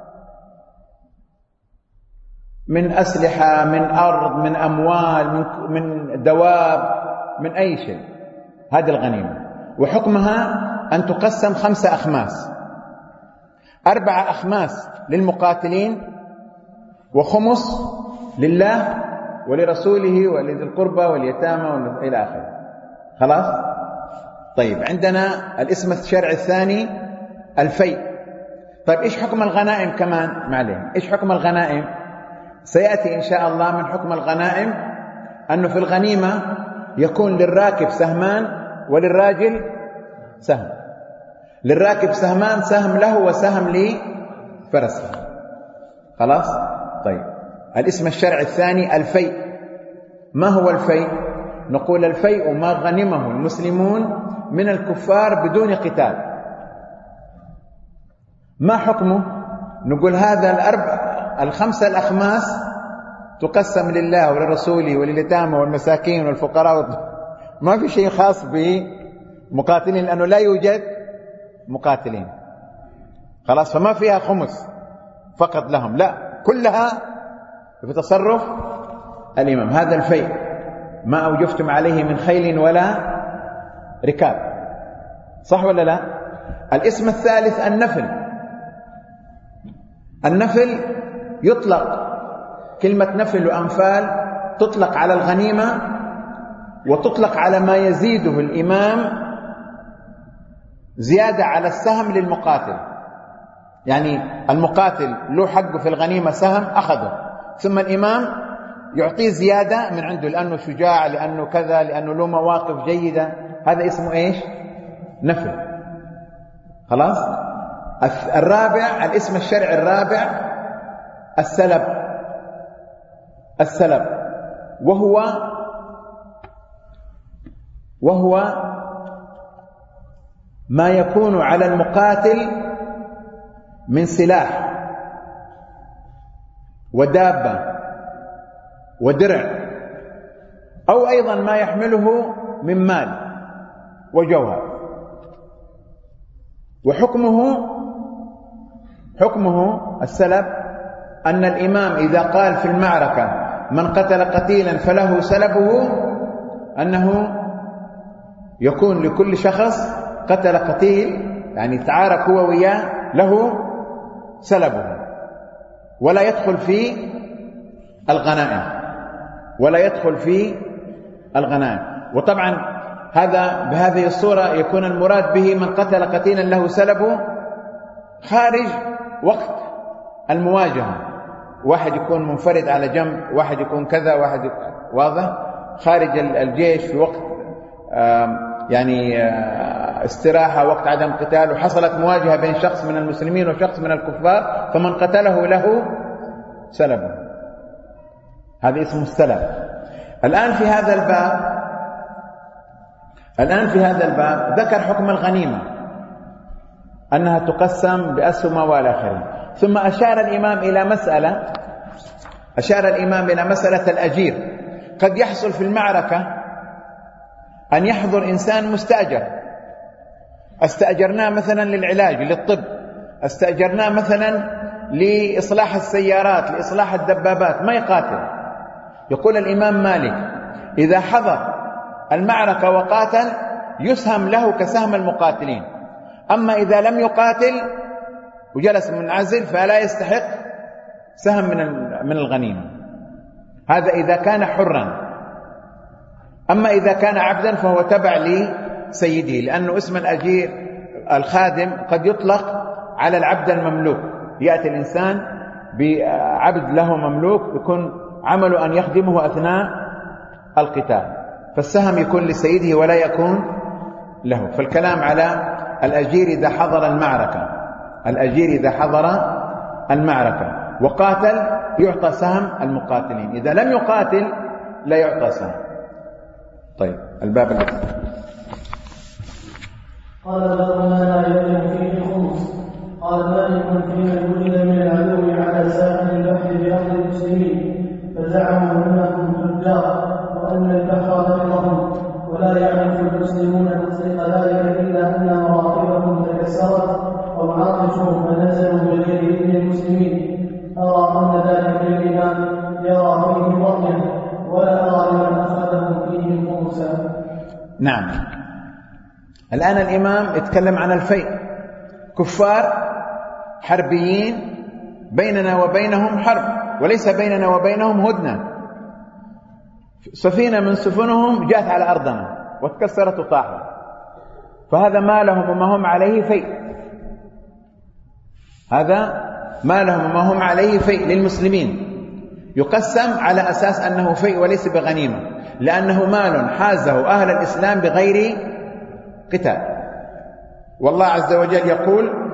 [SPEAKER 1] من أسلحة، من أرض، من أموال، من, من دواب، من أي شيء. هذه الغنيمة. وحكمها أن تقسم خمسة أخماس: أربعة أخماس للمقاتلين، وخمس لله ولرسوله ولذي القربى واليتامى إلى آخره. خلاص؟ طيب، عندنا الاسم الشرعي الثاني الفيء. طيب إيش حكم الغنائم كمان؟ معليم، إيش حكم الغنائم؟ سيأتي إن شاء الله من حكم الغنائم أنه في الغنيمة يكون للراكب سهمان وللراجل سهم. للراكب سهمان، سهم له وسهم لفرسه. خلاص؟ طيب، الاسم الشرعي الثاني الفيء. ما هو الفيء؟ نقول الفيء ما غنمه المسلمون من الكفار بدون قتال. ما حكمه؟ نقول هذا الأربع الخمسة الأخماس تقسم لله ولرسوله ولليتامى والمساكين والفقراء. ما في شيء خاص بمقاتلين لأنه لا يوجد مقاتلين. خلاص؟ فما فيها خمس فقط لهم، لا، كلها في تصرف الإمام. هذا الفيء ما أوجفتم عليه من خيل ولا ركاب. صح ولا لا؟ الاسم الثالث النفل. النفل يطلق كلمة نفل وأنفال تطلق على الغنيمة وتطلق على ما يزيده الإمام زيادة على السهم للمقاتل. يعني المقاتل له حقه في الغنيمة سهم أخذه، ثم الإمام يعطيه زيادة من عنده لأنه شجاع، لأنه كذا، لأنه له مواقف جيدة. هذا اسمه إيش؟ نفل. خلاص؟ الرابع، الاسم الشرعي الرابع السلب. السلب، وهو وهو ما يكون على المقاتل من سلاح ودابة ودرع، أو أيضا ما يحمله من مال وجوهر. وحكمه حكمه السلب أن الإمام إذا قال في المعركة من قتل قتيلا فله سلبه، أنه يكون لكل شخص قتل قتيل يعني تعارك هو وياه له سلبه، ولا يدخل في الغنائم ولا يدخل في الغنائم. وطبعا هذا بهذه الصورة يكون المراد به من قتل قتيلا له سلبه خارج وقت المواجهة، واحد يكون منفرد على جنب، واحد يكون كذا، واحد يكون واضح خارج الجيش في وقت يعني استراحة، وقت عدم قتال، وحصلت مواجهة بين شخص من المسلمين وشخص من الكفار، فمن قتله له سلبه، هذا اسمه السلب. الآن في هذا الباب الآن في هذا الباب ذكر حكم الغنيمة أنها تقسم بأسهم والى آخره، ثم أشار الإمام إلى مسألة أشار الإمام إلى مسألة الأجير. قد يحصل في المعركة أن يحضر إنسان مستأجر، استأجرناه مثلا للعلاج للطب، استأجرناه مثلا لإصلاح السيارات، لإصلاح الدبابات، ما يقاتل. يقول الإمام مالك إذا حضر المعركة وقاتل يسهم له كسهم المقاتلين، أما إذا لم يقاتل وجلس منعزل فلا يستحق سهم من من الغنيمة. هذا إذا كان حرا، أما إذا كان عبدا فهو تبع لسيده، لأنه اسم الأجير الخادم قد يطلق على العبد المملوك. يأتي الإنسان بعبد له مملوك يكون عمله أن يخدمه أثناء القتال، فالسهم يكون لسيده ولا يكون له. فالكلام على الأجير إذا حضر المعركة، الأجير إذا حضر المعركة وقاتل يعطى سهم المقاتلين، إذا لم يقاتل لا يعطى سهم. طيب الباب الأخير
[SPEAKER 2] قال باب ما لا يجب فيه الخمس. قال مالك في من وجد من العدو على ساحل البحر بأرض المسلمين فزعموا أنهم تجار وأن البحر لهم، ولا يعرف المسلمون تصديق ذلك إلا أن مراكبهم تكسرت أو عطشوا فنزلوا بغير إذن المسلمين. أرى أن ذلك الإمام يرى فيه رأيه، ولا أرى لمن أخذهم فيه الخمسة.
[SPEAKER 1] نعم. الآن الإمام يتكلم عن الفيء، كفار حربيين بيننا وبينهم حرب وليس بيننا وبينهم هدنة، سفينة من سفنهم جاءت على أرضنا واتكسرت وطاحت، فهذا ما لهم وما هم عليه فيء، هذا ما لهم وما هم عليه فيء للمسلمين، يقسم على أساس أنه فيء وليس بغنيمة، لأنه مال حازه أهل الإسلام بغير قتال. والله عز وجل يقول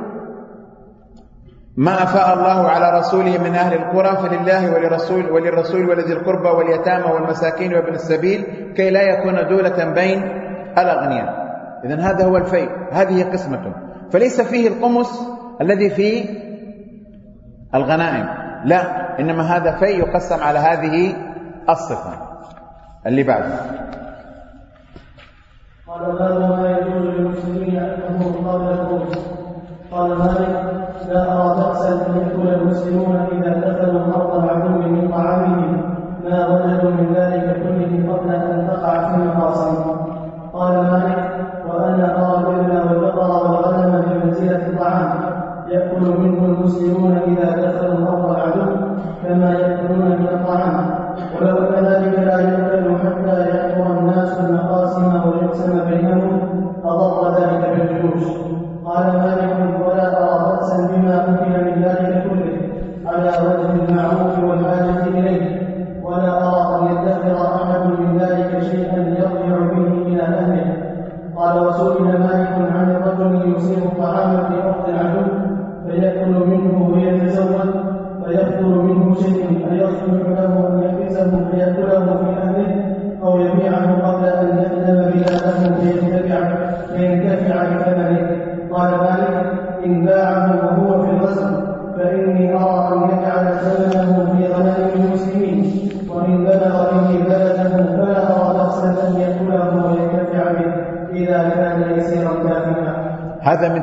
[SPEAKER 1] ما أفاء الله على رسوله من أهل القرى فلله ولرسول وللرسول ولذي القربى واليتامى والمساكين وابن السبيل كي لا يكون دولة بين الأغنياء. إذن هذا هو الفيء، هذه قسمته، فليس فيه القمص الذي فيه الغنائم، لا، إنما هذا فيء يقسم على هذه الصفة. اللي بعده
[SPEAKER 2] قال باب ما يجوز للمسلمين أنهم قبل الخمس. قال مالك لا أرى بأسا أن يأكل المسلمون إذا دخلوا أرض العدو من طعامهم ما وجدوا من ذلك كله قبل أن تقع في المقاصد. قال مالك وأنا أرى الإبل والبقر والغنم بمنزلة الطعام يأكل منه المسلمون إذا دخلوا أرض العدو كما يأكلون من الطعام، ولو أن ذلك لا يأكل حتى يأمر الناس المقاسم ويقسم بينهم أضر ذلك بالجيوش. قال مالك ولا أرى بأسا بما أكل من ذلك كله على وجه المعروف والحاجة إليه، ولا أرى أن يدخر أحد من ذلك شيئا يرجع به إلى أهله. قال وسئل مالك عن الرجل يصيب الطعام في أرض العدو فيأكل منه ويتزوج فيفطر منه شيء أيصلح له أن يحبس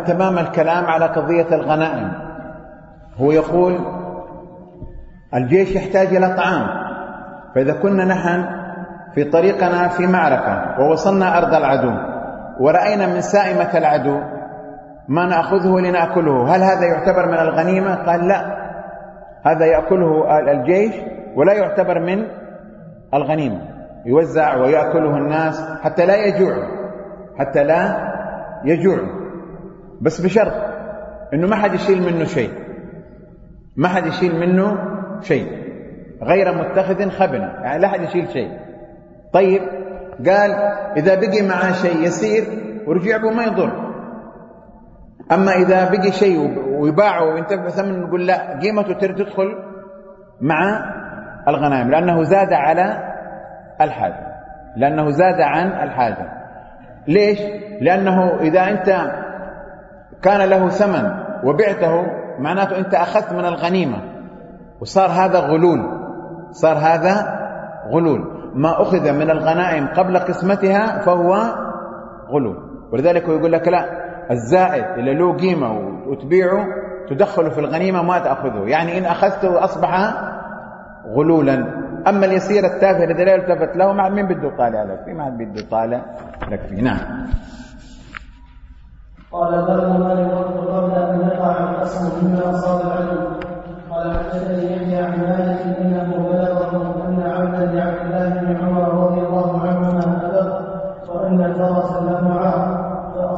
[SPEAKER 1] تمام الكلام على قضية الغنائم. هو يقول الجيش يحتاج إلى طعام، فإذا كنا نحن في طريقنا في معركة ووصلنا أرض العدو ورأينا من سائمة العدو ما نأخذه لنأكله، هل هذا يعتبر من الغنيمة؟ قال لا، هذا يأكله الجيش ولا يعتبر من الغنيمة، يوزع ويأكله الناس حتى لا يجوعوا، حتى لا يجوعوا، بس بشرط إنه ما حد يشيل منه شيء، ما حد يشيل منه شيء، غير متخذ خبنة، يعني لا حد يشيل شيء. طيب قال إذا بقي معاه شيء يسير ورجع به ما يضر، أما إذا بقي شيء ويباعه وينتفع ثمن نقول لا، قيمته تدخل مع الغنائم، لأنه زاد على الحاجة، لأنه زاد عن الحاجة. ليش؟ لأنه إذا أنت كان له ثمن وبعته معناته أنت أخذت من الغنيمة، وصار هذا غلول، صار هذا غلول. ما أخذ من الغنائم قبل قسمتها فهو غلول. ولذلك يقول لك لا، الزائد اللي له قيمة وتبيعه تدخله في الغنيمة ما تأخذه، يعني إن أخذته أصبح غلولا. أما اليسير التافه الذي لا يلتفت له مع مين بده طالع لك فيه؟ ما حد بده طالع لك فيه. نعم.
[SPEAKER 2] قال باب ما يرد قبل أن يقع القسم مما أصاب العدو. قال حدثني يحيى عن مالك انه بلغه ان عبدا لعبد الله بن عمر رضي الله عنهما ابى، وان فرسا له عار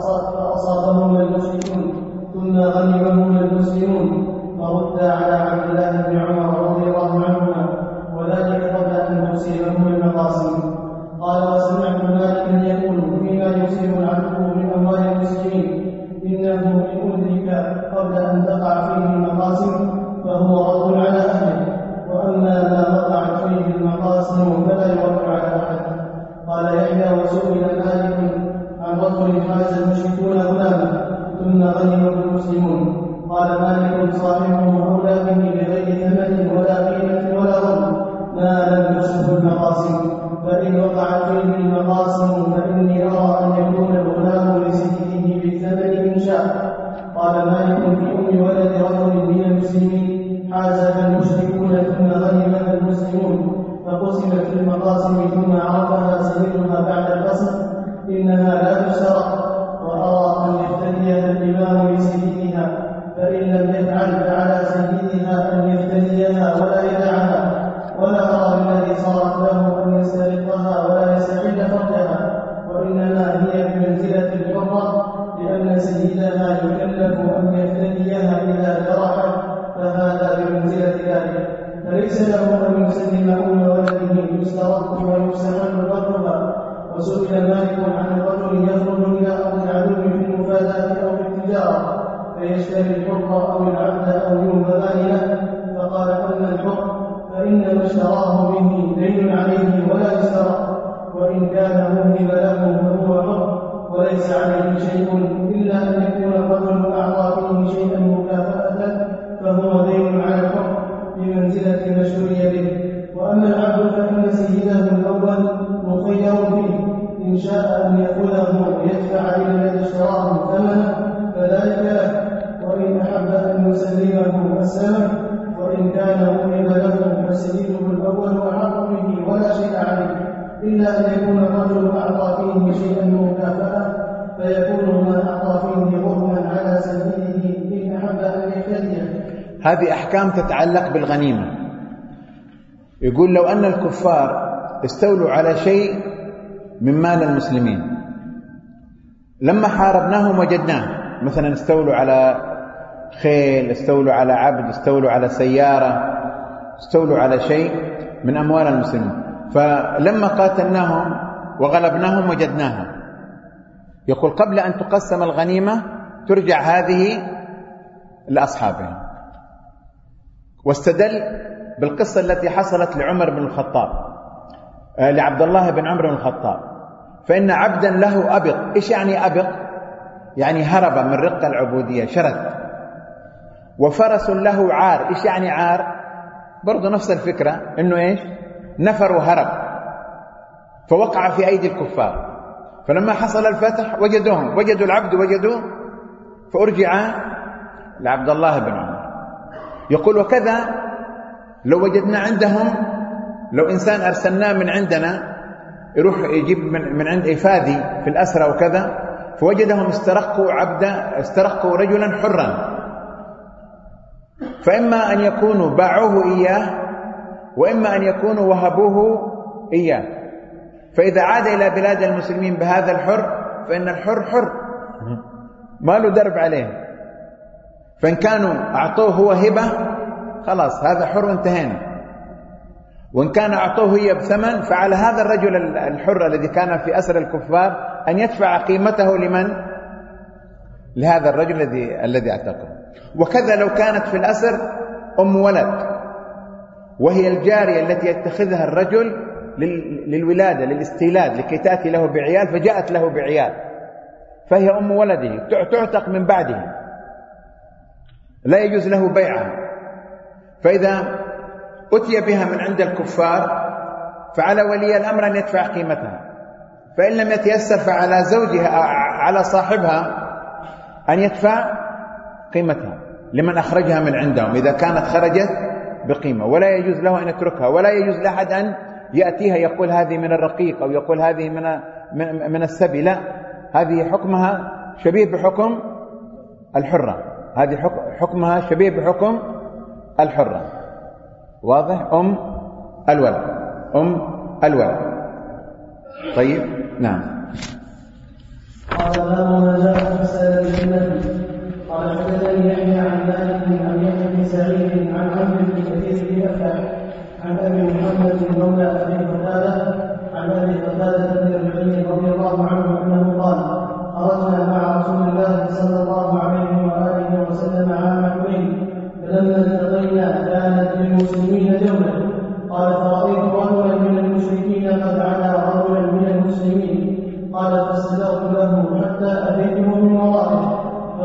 [SPEAKER 2] فاصابهما المشركون ثم غنمهما المسلمون فردا على عبد الله بن عمر رضي الله عنهما، وذلك قبل ان تصيبهم المقاسم. قال وسمعت مالكا يقول فيما يصيب العدو من اموال المسلمين انه ان ادرك قبل ان تقع فيه المقاسم فهو رد على أهله، وأما ما وقعت فيه المقاسم فلا يرد على أحد. قال يحيى وسئل مالك عن رجل حاز المشركون غلاما ثم غنمه المسلمون، قال مالك صاحبه أولى به بغير ثمن ولا قيمة ولا رد ما لم تشبه المقاسم، فإن وقعت فيه المقاسم فإني أرى أن يكون الغلام لسيده بالثمن إن شاء. قال مالك في أم ولد رجل من المسلمين حازها المشركون ثم غنمها المسلمون فقسمت في المقاسم ثم عرفها سيدها بعد القسم إنها لا تشترى، وأرى أن يفتديها الإمام لسيدها، فإن لم يفعل فعلى سيدها أن يفتديها ولا يدعها، ولا أرى الذي صارت له أن يسترقها ولا يستعد فرجها، وإنما هي بمنزلة الحرة لأن سيدها يكلف أن يفتديها إذا جرحت، فهذا بمنزلة ذلك، فليس له أن يسلم أم ولده يسترد ويستحل رجلها. وسئل مالك عن الرجل يخرج إلى أرض العدو في المفاداة أو في التجارة فيشتري الحر أو العبد أو ينفذان له، فقال أما الحر فإنما اشتراه به دين عليه ولا يشترى، وإن كان موهب له فهو حر وليس عليه شيء إلا أن يكون الرجل أعطى فيه شيئا مكافأة فهو دين على الحر بمنزلة ما اشتري به. وأما العبد فإن سيده الأول مخير فيه، إن شاء أن يأخذه يدفع إلى الذي اشتراه ثمنه فذلك له، وإن أحب أن يسلمه أسلمه، وإن كان موهب له فسيده الأول أحق به ولا شيء عليه، إلا أن يكون الرجل أعطى فيه شيئا مكافأة فيكون ما أعطى فيه غرما على سيده إن أحب أن يفتديه.
[SPEAKER 1] هذه أحكام تتعلق بالغنيمة. يقول لو أن الكفار استولوا على شيء من مال المسلمين لما حاربناهم وجدناه، مثلا استولوا على خيل، استولوا على عبد، استولوا على سيارة، استولوا على شيء من أموال المسلمين، فلما قاتلناهم وغلبناهم وجدناها، يقول قبل أن تقسم الغنيمة ترجع هذه لأصحابها. واستدل بالقصة التي حصلت لعمر بن الخطاب لعبد الله بن عمرو بن الخطاب، فإن عبدا له أبق. إيش يعني أبق؟ يعني هرب من رق العبودية، شرد. وفرس له عار. إيش يعني عار؟ برضو نفس الفكرة، إنه إيش؟ نفر وهرب، فوقع في أيدي الكفار، فلما حصل الفتح وجدوهم، وجدوا العبد وجدوا فأرجع لعبد الله بن عمر. يقول وكذا لو وجدنا عندهم، لو إنسان أرسلناه من عندنا يروح يجيب من, من عند إفادي في الأسرة وكذا، فوجدهم استرقوا عبدا استرقوا رجلا حرا، فإما أن يكونوا باعوه إياه وإما أن يكونوا وهبوه إياه. فإذا عاد إلى بلاد المسلمين بهذا الحر فإن الحر حر ما له درب عليه، فإن كانوا أعطوه هو هبة خلاص هذا حر انتهينا، وإن كان أعطوه هي بثمن فعلى هذا الرجل الحر الذي كان في أسر الكفار أن يدفع قيمته لمن؟ لهذا الرجل الذي الذي اعتقه. وكذا لو كانت في الأسر أم ولد وهي الجارية التي يتخذها الرجل للولادة للاستيلاد لكي تأتي له بعيال، فجاءت له بعيال فهي أم ولده تعتق من بعده، لا يجوز له بيعها. فإذا أتي بها من عند الكفار فعلى ولي الأمر أن يدفع قيمتها، فإن لم يتيسر فعلى زوجها على صاحبها أن يدفع قيمتها لمن أخرجها من عندهم إذا كانت خرجت بقيمة، ولا يجوز له أن يتركها، ولا يجوز لأحد أن يأتيها يقول هذه من الرقيق أو يقول هذه من من السبي، لا، هذه حكمها شبيه بحكم الحرة، هذه حكمها شبيه بحكم الحرة. واضح؟ أم الولد، أم الولد. طيب نعم.
[SPEAKER 2] قال باب ما جاء في مسألة الجنة. قال حدثني يحيى عن مالك عن يحيى بن سعيد عن عمرو بن كثير بن أفلح عن أبي محمد مولى أبي قتادة عن أبي قتادة بن ربيع رضي الله عنه أنه قال خرجنا مع رسول الله صلى الله عليه وآله وسلم عام حنين، فلما التقينا كانت للمسلمين جولة. قال فرأيت رجلا من المشركين قد عدا رجلا من المسلمين، قال فاستدرت له حتى أتيته من ورائه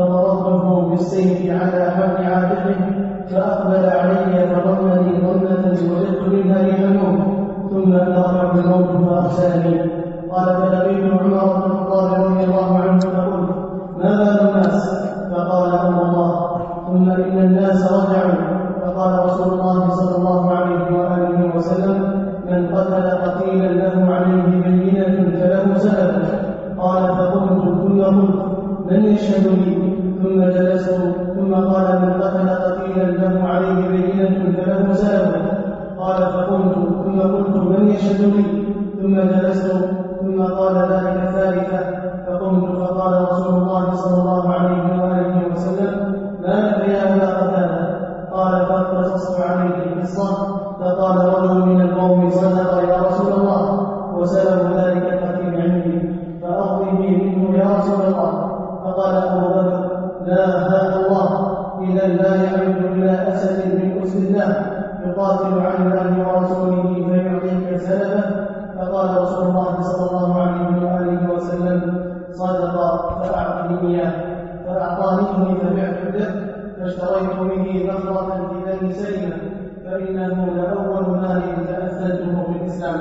[SPEAKER 2] فضربته بالسيف على حد عاتقه، فأقبل علي فضمني ضمة وجدت منها ريح الموت، ثم أدركه الموت فأرسلني. قال فلقيت عمر بن الخطاب رضي الله عنه فقلت ما بال الناس؟ فقال أمر الله. ثم إن الناس رجعوا، فقال رسول الله صلى الله عليه وآله وسلم من قتل قتيلا له عليه بينة فله سلب. قال فقلت ثم قلت من يشهد لي؟ ثم جلست. ثم قال من قتل قتيلا له عليه بينة فله سلب. قال فقلت ثم قلت من يشهد لي؟ ثم جلست. ثم قال ذلك ثالثة. فقمت فقال رسول الله صلى الله عليه وآله وسلم ما لك يا أبا قتادة؟ قال فقصصت عليه القصة. فقال رجل من القوم صدق يا رسول الله، وسلب ذلك القتيل عندي، فأرضي منه يا رسول الله. فقال أبو بكر لا هذا الله، إذا لا يعود إلى أسد من أسد الله يقاتل عن الله ورسوله فيعطيك سلبه. فقال رسول الله صلى الله عليه وآله وسلم صدق فأعطني إياه. فأعطانيه فبعت الدم فاشتريت به بقرة في بني سلمة، فإنه لأول مال تأثلته في الإسلام.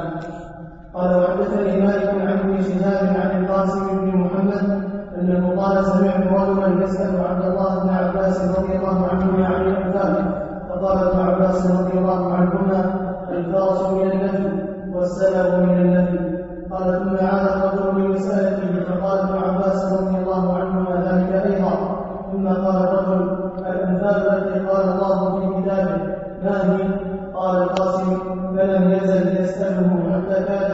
[SPEAKER 2] قال وحدثني مالك عن ابن شهاب عن القاسم بن محمد أنه قال سمعت رجلا يسأل عبد الله بن عباس رضي الله عنهما عن الأنفال، فقال ابن عباس رضي الله عنهما الفرس من النفل والسلب من النفل. قال ثم عاد الرجل من مسألته، فقال ابن عباس رضي الله عنهما ذلك أيضا. ثم قال الرجل الأنفال التي قال الله في كتابه ما هي؟ قال القاسم فلم يزل يسأله حتى كاد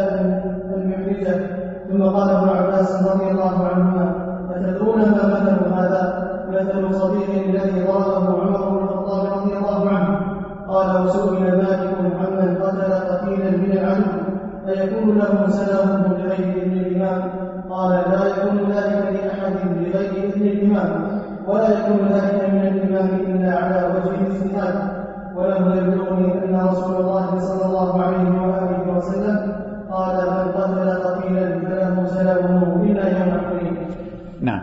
[SPEAKER 2] أن يحرجه. ثم قال ابن عباس رضي الله عنهما أتدرون ما مثل هذا؟ مثل صبي الذي ضربه عمر بن الخطاب رضي الله عنه. قال وسئل مالك عمن قتل قتيلا من العدو أيكون له سلامه بغير إذن الإمام؟ قال لا يكون ذلك لأحد بغير إذن الإمام، ولا يكون ذلك من الإمام إلا على وجه الاجتهاد. ولم يبلغني أن رسول الله صلى الله عليه وآله وسلم قال من قتل قتيلا فله سلامه إلا يوم الحريم.
[SPEAKER 1] نعم.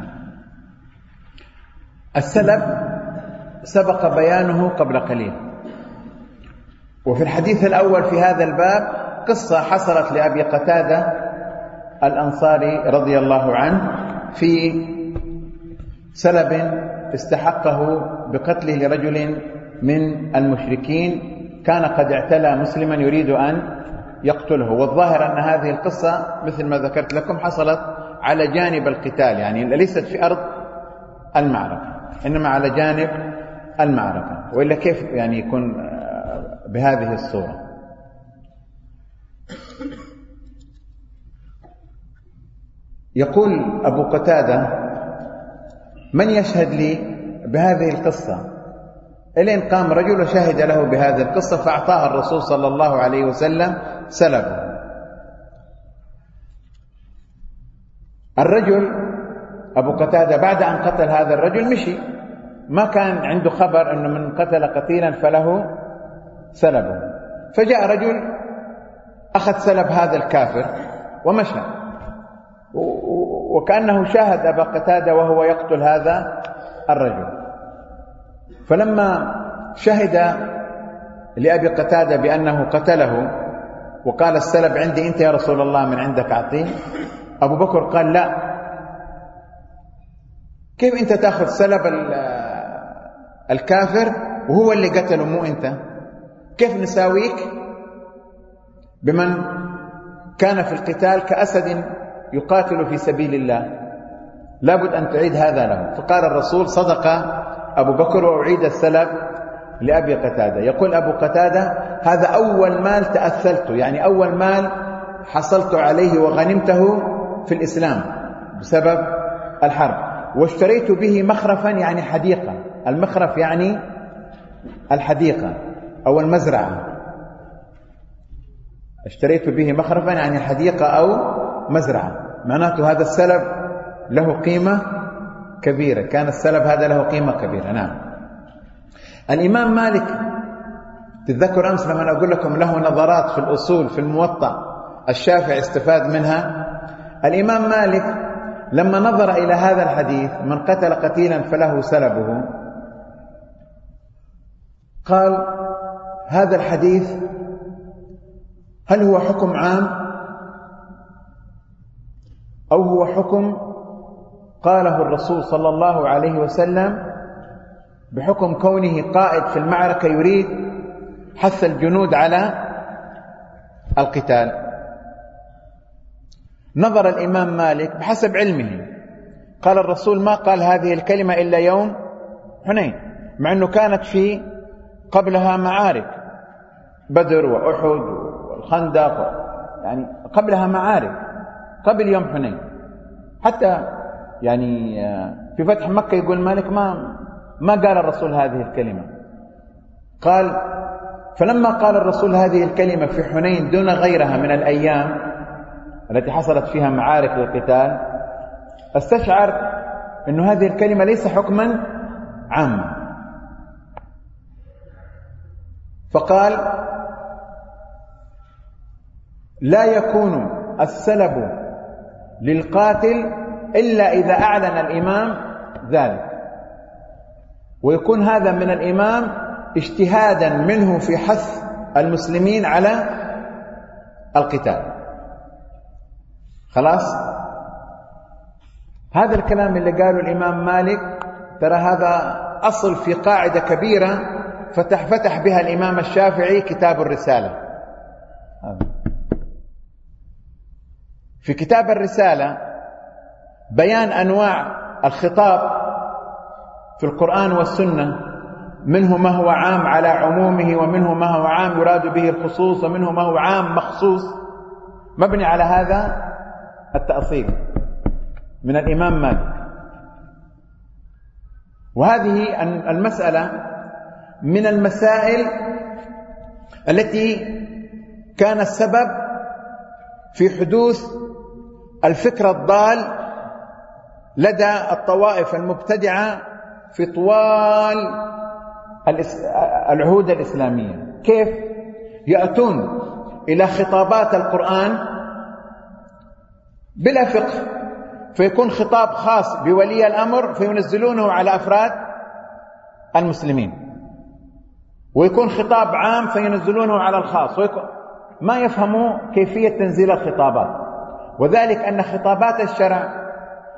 [SPEAKER 1] السلب سبق بيانه قبل قليل، وفي الحديث الأول في هذا الباب قصة حصلت لأبي قتادة الأنصاري رضي الله عنه في سلب استحقه بقتله لرجل من المشركين كان قد اعتلى مسلما يريد أن يقتله. والظاهر أن هذه القصة مثل ما ذكرت لكم حصلت على جانب القتال، يعني ليست في أرض المعركة إنما على جانب المعركة، وإلا كيف يعني يكون بهذه الصورة؟ يقول أبو قتادة: من يشهد لي بهذه القصة؟ إلين قام رجل وشهد له بهذه القصة فأعطاها الرسول صلى الله عليه وسلم سلبه. الرجل أبو قتادة بعد أن قتل هذا الرجل مشي، ما كان عنده خبر أنه من قتل قتيلا فله سلبه، فجاء رجل أخذ سلب هذا الكافر ومشى، وكأنه شاهد أبا قتادة وهو يقتل هذا الرجل. فلما شهد لأبي قتادة بأنه قتله وقال السلب عندي أنت يا رسول الله من عندك أعطيه، أبو بكر قال: لا، كيف أنت تأخذ سلب الكافر وهو اللي قتله مو أنت؟ كيف نساويك بمن كان في القتال كأسد يقاتل في سبيل الله؟ لابد أن تعيد هذا له. فقال الرسول: صدق أبو بكر، وأعيد السلب لأبي قتادة. يقول أبو قتادة: هذا أول مال تأثلته، يعني أول مال حصلت عليه وغنمته في الإسلام بسبب الحرب، واشتريت به مخرفا يعني حديقة. المخرف يعني الحديقة أو المزرعة، اشتريت به مخرفا يعني حديقة أو مزرعة، معناته هذا السلب له قيمة كبيرة، كان السلب هذا له قيمة كبيرة. نعم. الإمام مالك تتذكر أمس لما أقول لكم له نظرات في الأصول في الموطأ الشافعي استفاد منها. الإمام مالك لما نظر إلى هذا الحديث من قتل قتيلا فله سلبه قال: هذا الحديث هل هو حكم عام أو هو حكم قاله الرسول صلى الله عليه وسلم بحكم كونه قائد في المعركة يريد حث الجنود على القتال؟ نظر الإمام مالك بحسب علمه، قال الرسول ما قال هذه الكلمة إلا يوم حنين، مع أنه كانت في قبلها معارك بدر وأحد والخندق، يعني قبلها معارك قبل يوم حنين. حتى يعني في فتح مكة يقول مالك ما ما قال الرسول هذه الكلمة. قال: فلما قال الرسول هذه الكلمة في حنين دون غيرها من الأيام التي حصلت فيها معارك للقتال، استشعر أن هذه الكلمة ليس حكما عاما، فقال: لا يكون السلب للقاتل إلا إذا أعلن الإمام ذلك، ويكون هذا من الإمام اجتهادا منه في حث المسلمين على القتال. خلاص، هذا الكلام اللي قاله الإمام مالك ترى هذا أصل في قاعدة كبيرة فتح فتح بها الإمام الشافعي كتاب الرسالة. في كتاب الرسالة بيان أنواع الخطاب في القرآن والسنة، منه ما هو عام على عمومه، ومنه ما هو عام يراد به الخصوص، ومنه ما هو عام مخصوص، مبني على هذا التأصيل من الإمام مالك. وهذه المسألة من المسائل التي كان السبب في حدوث الفكر الضال لدى الطوائف المبتدعة في طوال العهود الإسلامية. كيف يأتون إلى خطابات القرآن بلا فقه، فيكون خطاب خاص بولي الأمر فينزلونه على أفراد المسلمين، ويكون خطاب عام فينزلونه على الخاص، ويكون ما يفهموا كيفية تنزيل الخطابات. وذلك أن خطابات الشرع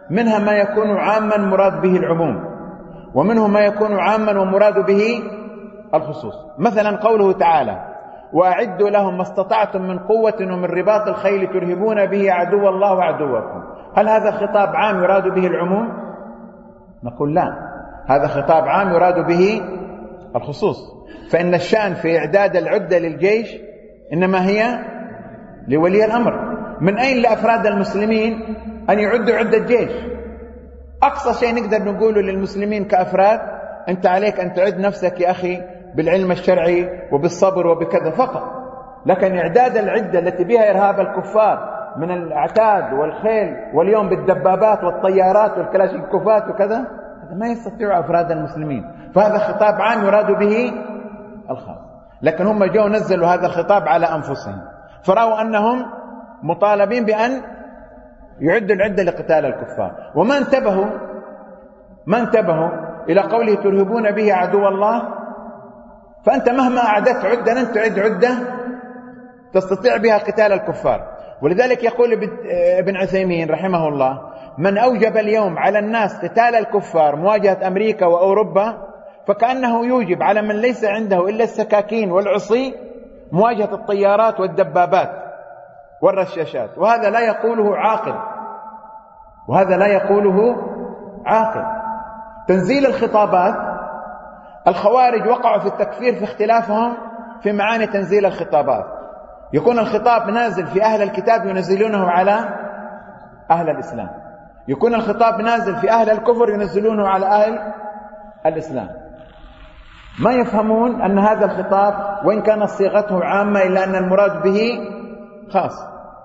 [SPEAKER 1] منها ما يكون عاما مراد به العموم، ومنه ما يكون عاما ومراد به الخصوص. مثلا قوله تعالى: وأعدوا لهم ما استطعتم من قوة ومن رباط الخيل ترهبون به عدو الله وعدوكم، هل هذا خطاب عام يراد به العموم؟ نقول لا، هذا خطاب عام يراد به الخصوص، فإن الشأن في إعداد العدة للجيش إنما هي لولي الأمر. من أين لأفراد المسلمين أن يعدوا عدة جيش؟ أقصى شيء نقدر نقوله للمسلمين كأفراد: أنت عليك أن تعد نفسك يا أخي بالعلم الشرعي وبالصبر وبكذا فقط. لكن إعداد العدة التي بها إرهاب الكفار من الأعتاد والخيل واليوم بالدبابات والطيارات والكلاشينكوفات وكذا، هذا ما يستطيع أفراد المسلمين، فهذا خطاب عام يراد به الخاص. لكن هم جو نزلوا هذا الخطاب على أنفسهم، فرأوا أنهم مطالبين بأن يعدوا العدة لقتال الكفار، وما انتبهوا ما انتبهوا إلى قوله ترهبون به عدو الله. فأنت مهما أعدت عدة لن تعد عدة تستطيع بها قتال الكفار. ولذلك يقول ابن عثيمين رحمه الله: من أوجب اليوم على الناس قتال الكفار مواجهة أمريكا وأوروبا فكأنه يوجب على من ليس عنده إلا السكاكين والعصي مواجهة الطيارات والدبابات والرشاشات، وهذا لا يقوله عاقل، وهذا لا يقوله عاقل. تنزيل الخطابات، الخوارج وقعوا في التكفير في اختلافهم في معاني تنزيل الخطابات. يكون الخطاب نازل في أهل الكتاب ينزلونه على أهل الإسلام، يكون الخطاب نازل في أهل الكفر ينزلونه على أهل الإسلام. ما يفهمون أن هذا الخطاب وإن كانت صيغته عامة إلا أن المراد به خاص.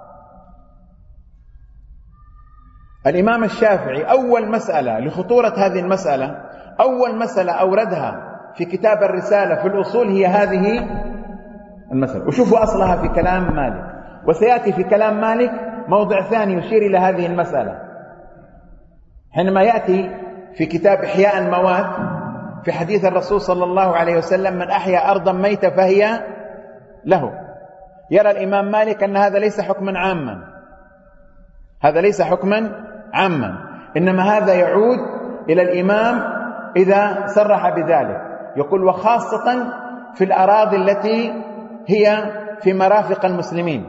[SPEAKER 1] الإمام الشافعي أول مسألة لخطورة هذه المسألة، أول مسألة أوردها في كتاب الرسالة في الأصول هي هذه المسألة. وشوفوا أصلها في كلام مالك، وسيأتي في كلام مالك موضع ثاني يشير إلى هذه المسألة حينما يأتي في كتاب إحياء الموات في حديث الرسول صلى الله عليه وسلم: من أحيا أرضا ميتة فهي له. يرى الإمام مالك أن هذا ليس حكما عاما، هذا ليس حكما عاما، إنما هذا يعود إلى الإمام إذا صرح بذلك. يقول: وخاصة في الأراضي التي هي في مرافق المسلمين،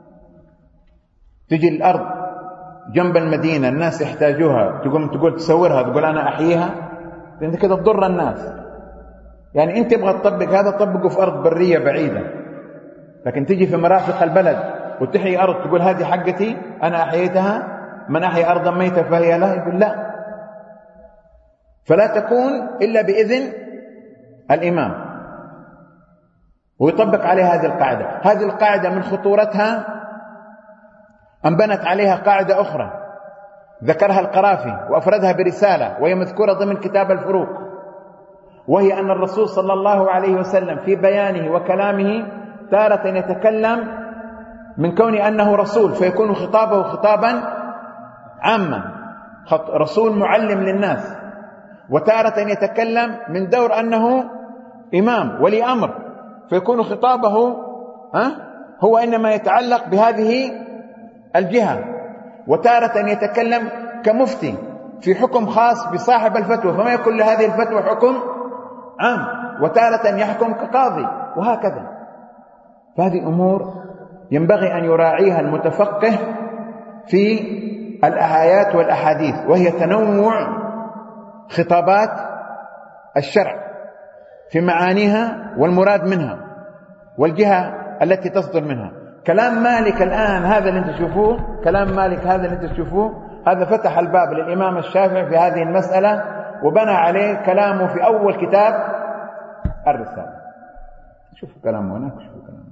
[SPEAKER 1] تجي الأرض جنب المدينة الناس يحتاجوها، تقوم تقول تصورها تقول أنا أحييها، أنت كده تضر الناس. يعني أنت تبغى تطبق هذا تطبقه في أرض برية بعيدة، لكن تجي في مرافق البلد وتحيي أرض تقول هذه حقتي أنا أحييتها. من أحيي أرضا ميتة فهي له، يقول لا، فلا تكون إلا بإذن الإمام، ويطبق عليها هذه القاعدة. هذه القاعدة من خطورتها أن بنت عليها قاعدة أخرى ذكرها القرافي وأفردها برسالة وهي مذكورة ضمن كتاب الفروق، وهي أن الرسول صلى الله عليه وسلم في بيانه وكلامه تارة يتكلم من كون أنه رسول فيكون خطابه خطابا عاما، رسول معلم للناس، وتارة يتكلم من دور أنه إمام ولي أمر فيكون خطابه هو إنما يتعلق بهذه الجهة، وتارة يتكلم كمفتي في حكم خاص بصاحب الفتوى فما يكون لهذه الفتوى حكم عام، وتارة يحكم كقاضي، وهكذا. فهذه أمور ينبغي أن يراعيها المتفقه في الآيات والأحاديث، وهي تنوع خطابات الشرع في معانيها والمراد منها والجهة التي تصدر منها. كلام مالك الآن هذا اللي انت تشوفوه، كلام مالك هذا اللي انت تشوفوه، هذا فتح الباب للإمام الشافعي في هذه المسألة وبنى عليه كلامه في أول كتاب الرسالة. شوفوا كلامه هناك، شوفوا كلامه.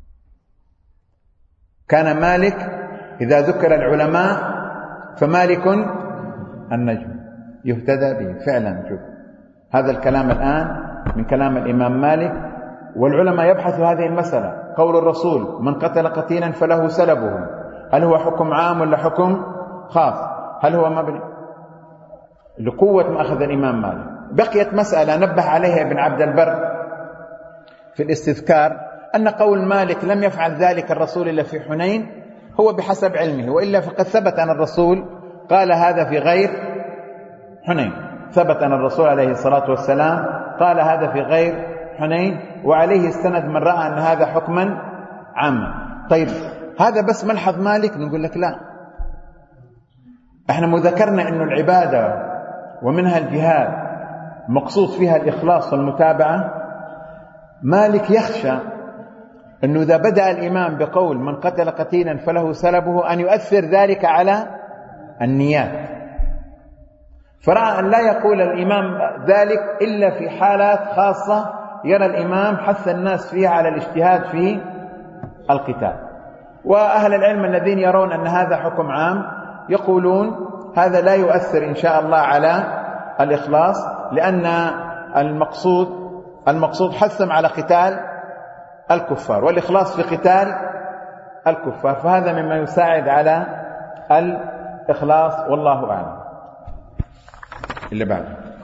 [SPEAKER 1] كان مالك إذا ذكر العلماء فمالك النجم يهتدى به. فعلا شوف هذا الكلام الآن من كلام الإمام مالك، والعلماء يبحثوا هذه المسألة. قول الرسول: من قتل قتيلا فله سلبه، هل هو حكم عام ولا حكم خاص؟ هل هو مبني لقوة ما أخذ الإمام مالك؟ بقيت مسألة نبه عليها ابن عبد البر في الاستذكار، أن قول مالك لم يفعل ذلك الرسول إلا في حنين هو بحسب علمه، وإلا فقد ثبت أن الرسول قال هذا في غير حنين، ثبت أن الرسول عليه الصلاة والسلام قال هذا في غير حنين، وعليه استند من رأى أن هذا حكما عاما. طيب هذا بس ملحظ مالك؟ نقول لك لا، احنا مذكرنا أن العبادة ومنها الجهاد مقصود فيها الإخلاص والمتابعة. مالك يخشى أنه إذا بدأ الإمام بقول من قتل قتيلا فله سلبه أن يؤثر ذلك على النيات، فرأى أن لا يقول الإمام ذلك إلا في حالات خاصة يرى الإمام حث الناس فيها على الاجتهاد في القتال. وأهل العلم الذين يرون أن هذا حكم عام يقولون هذا لا يؤثر إن شاء الله على الإخلاص، لأن المقصود المقصود حثم على قتال الكفار، والإخلاص في قتال الكفار، فهذا مما يساعد على الإخلاص، والله أعلم. اللي بعد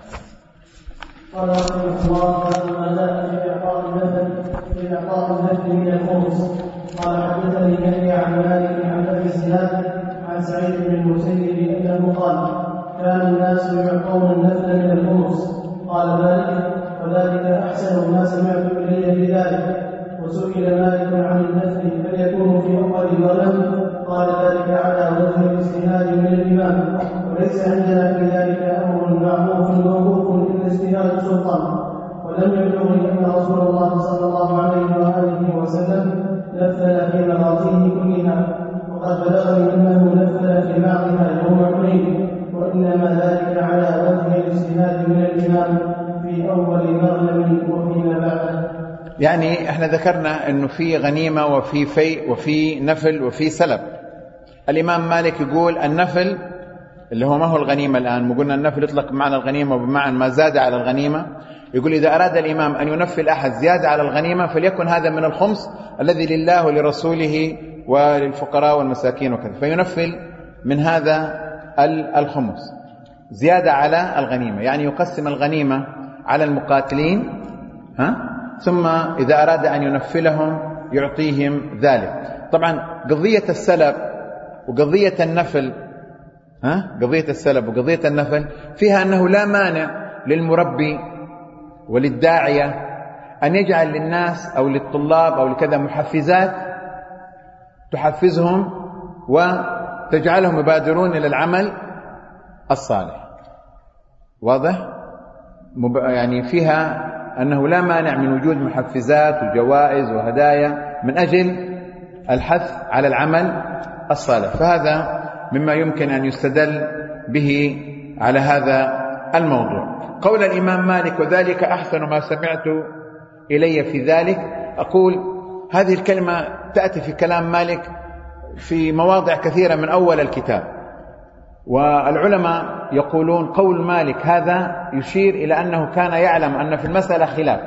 [SPEAKER 2] قال رحمه الله ما جاء في إعطاء النفل في إعطاء النفل من الخمس. قال حدثني يحيى عن مالك عن أبي الزناد عن سعيد بن المسيب أنه قال كان الناس يعطون النفل من الخمس. قال مالك وذلك أحسن ما سمعت إلي في ذلك. وسئل مالك عن النفل فليكون في أول الغنم، قال ذلك على وجه الاجتهاد من الإمام، وليس عندنا في ذلك أمر معروف موقوف إلا اجتهاد السلطان. ولم يبلغني أن رسول الله صلى الله عليه وآله وسلم نفل في مغازيه كلها، وقد بلغني أنه نفل في بعضها يوم حنين، وإنما ذلك على وجه الاجتهاد من الإمام في أول مغنم وفيما بعده.
[SPEAKER 1] يعني احنا ذكرنا انه في غنيمة وفي فيء وفي نفل وفي سلب. الامام مالك يقول النفل اللي هو ما هو الغنيمة الآن، قلنا النفل يطلق بمعنى الغنيمة وبمعنى ما زاد على الغنيمة. يقول إذا أراد الإمام أن ينفل أحد زيادة على الغنيمة فليكن هذا من الخمس الذي لله ولرسوله وللفقراء والمساكين وكذا، فينفل من هذا الخمس زيادة على الغنيمة، يعني يقسم الغنيمة على المقاتلين، ها؟ ثم إذا أراد أن ينفلهم يعطيهم ذلك. طبعا قضية السلب وقضية النفل، ها؟ قضية السلب وقضية النفل فيها أنه لا مانع للمربي وللداعية أن يجعل للناس أو للطلاب أو لكذا محفزات تحفزهم وتجعلهم يبادرون إلى العمل الصالح. واضح؟ يعني فيها أنه لا مانع من وجود محفزات وجوائز وهدايا من أجل الحث على العمل الصالح، فهذا مما يمكن أن يستدل به على هذا الموضوع. قول الإمام مالك وذلك أحسن ما سمعت إلي في ذلك، أقول هذه الكلمة تأتي في كلام مالك في مواضع كثيرة من أول الكتاب، والعلماء يقولون قول مالك هذا يشير إلى أنه كان يعلم أن في المسألة خلاف،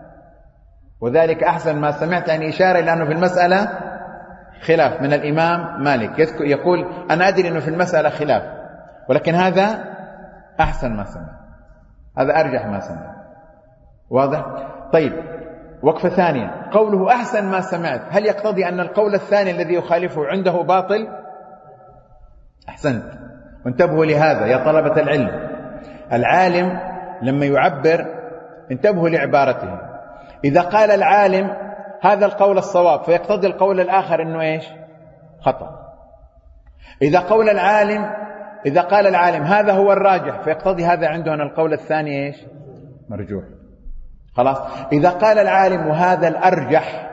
[SPEAKER 1] وذلك أحسن ما سمعت أن إشارة إلى أنه في المسألة خلاف من الإمام مالك، يقول أنا أدري أنه في المسألة خلاف ولكن هذا أحسن ما سمعت، هذا أرجح ما سمعت. واضح؟ طيب، وقفة ثانية، قوله أحسن ما سمعت هل يقتضي أن القول الثاني الذي يخالفه عنده باطل؟ أحسنت، وانتبهوا لهذا يا طلبة العلم. العالم لما يعبر انتبهوا لعبارته، إذا قال العالم هذا القول الصواب فيقتضي القول الآخر أنه إيش؟ خطأ. إذا قول العالم إذا قال العالم هذا هو الراجح فيقتضي هذا عنده أن القول الثاني إيش؟ مرجوح. خلاص. إذا قال العالم وهذا الأرجح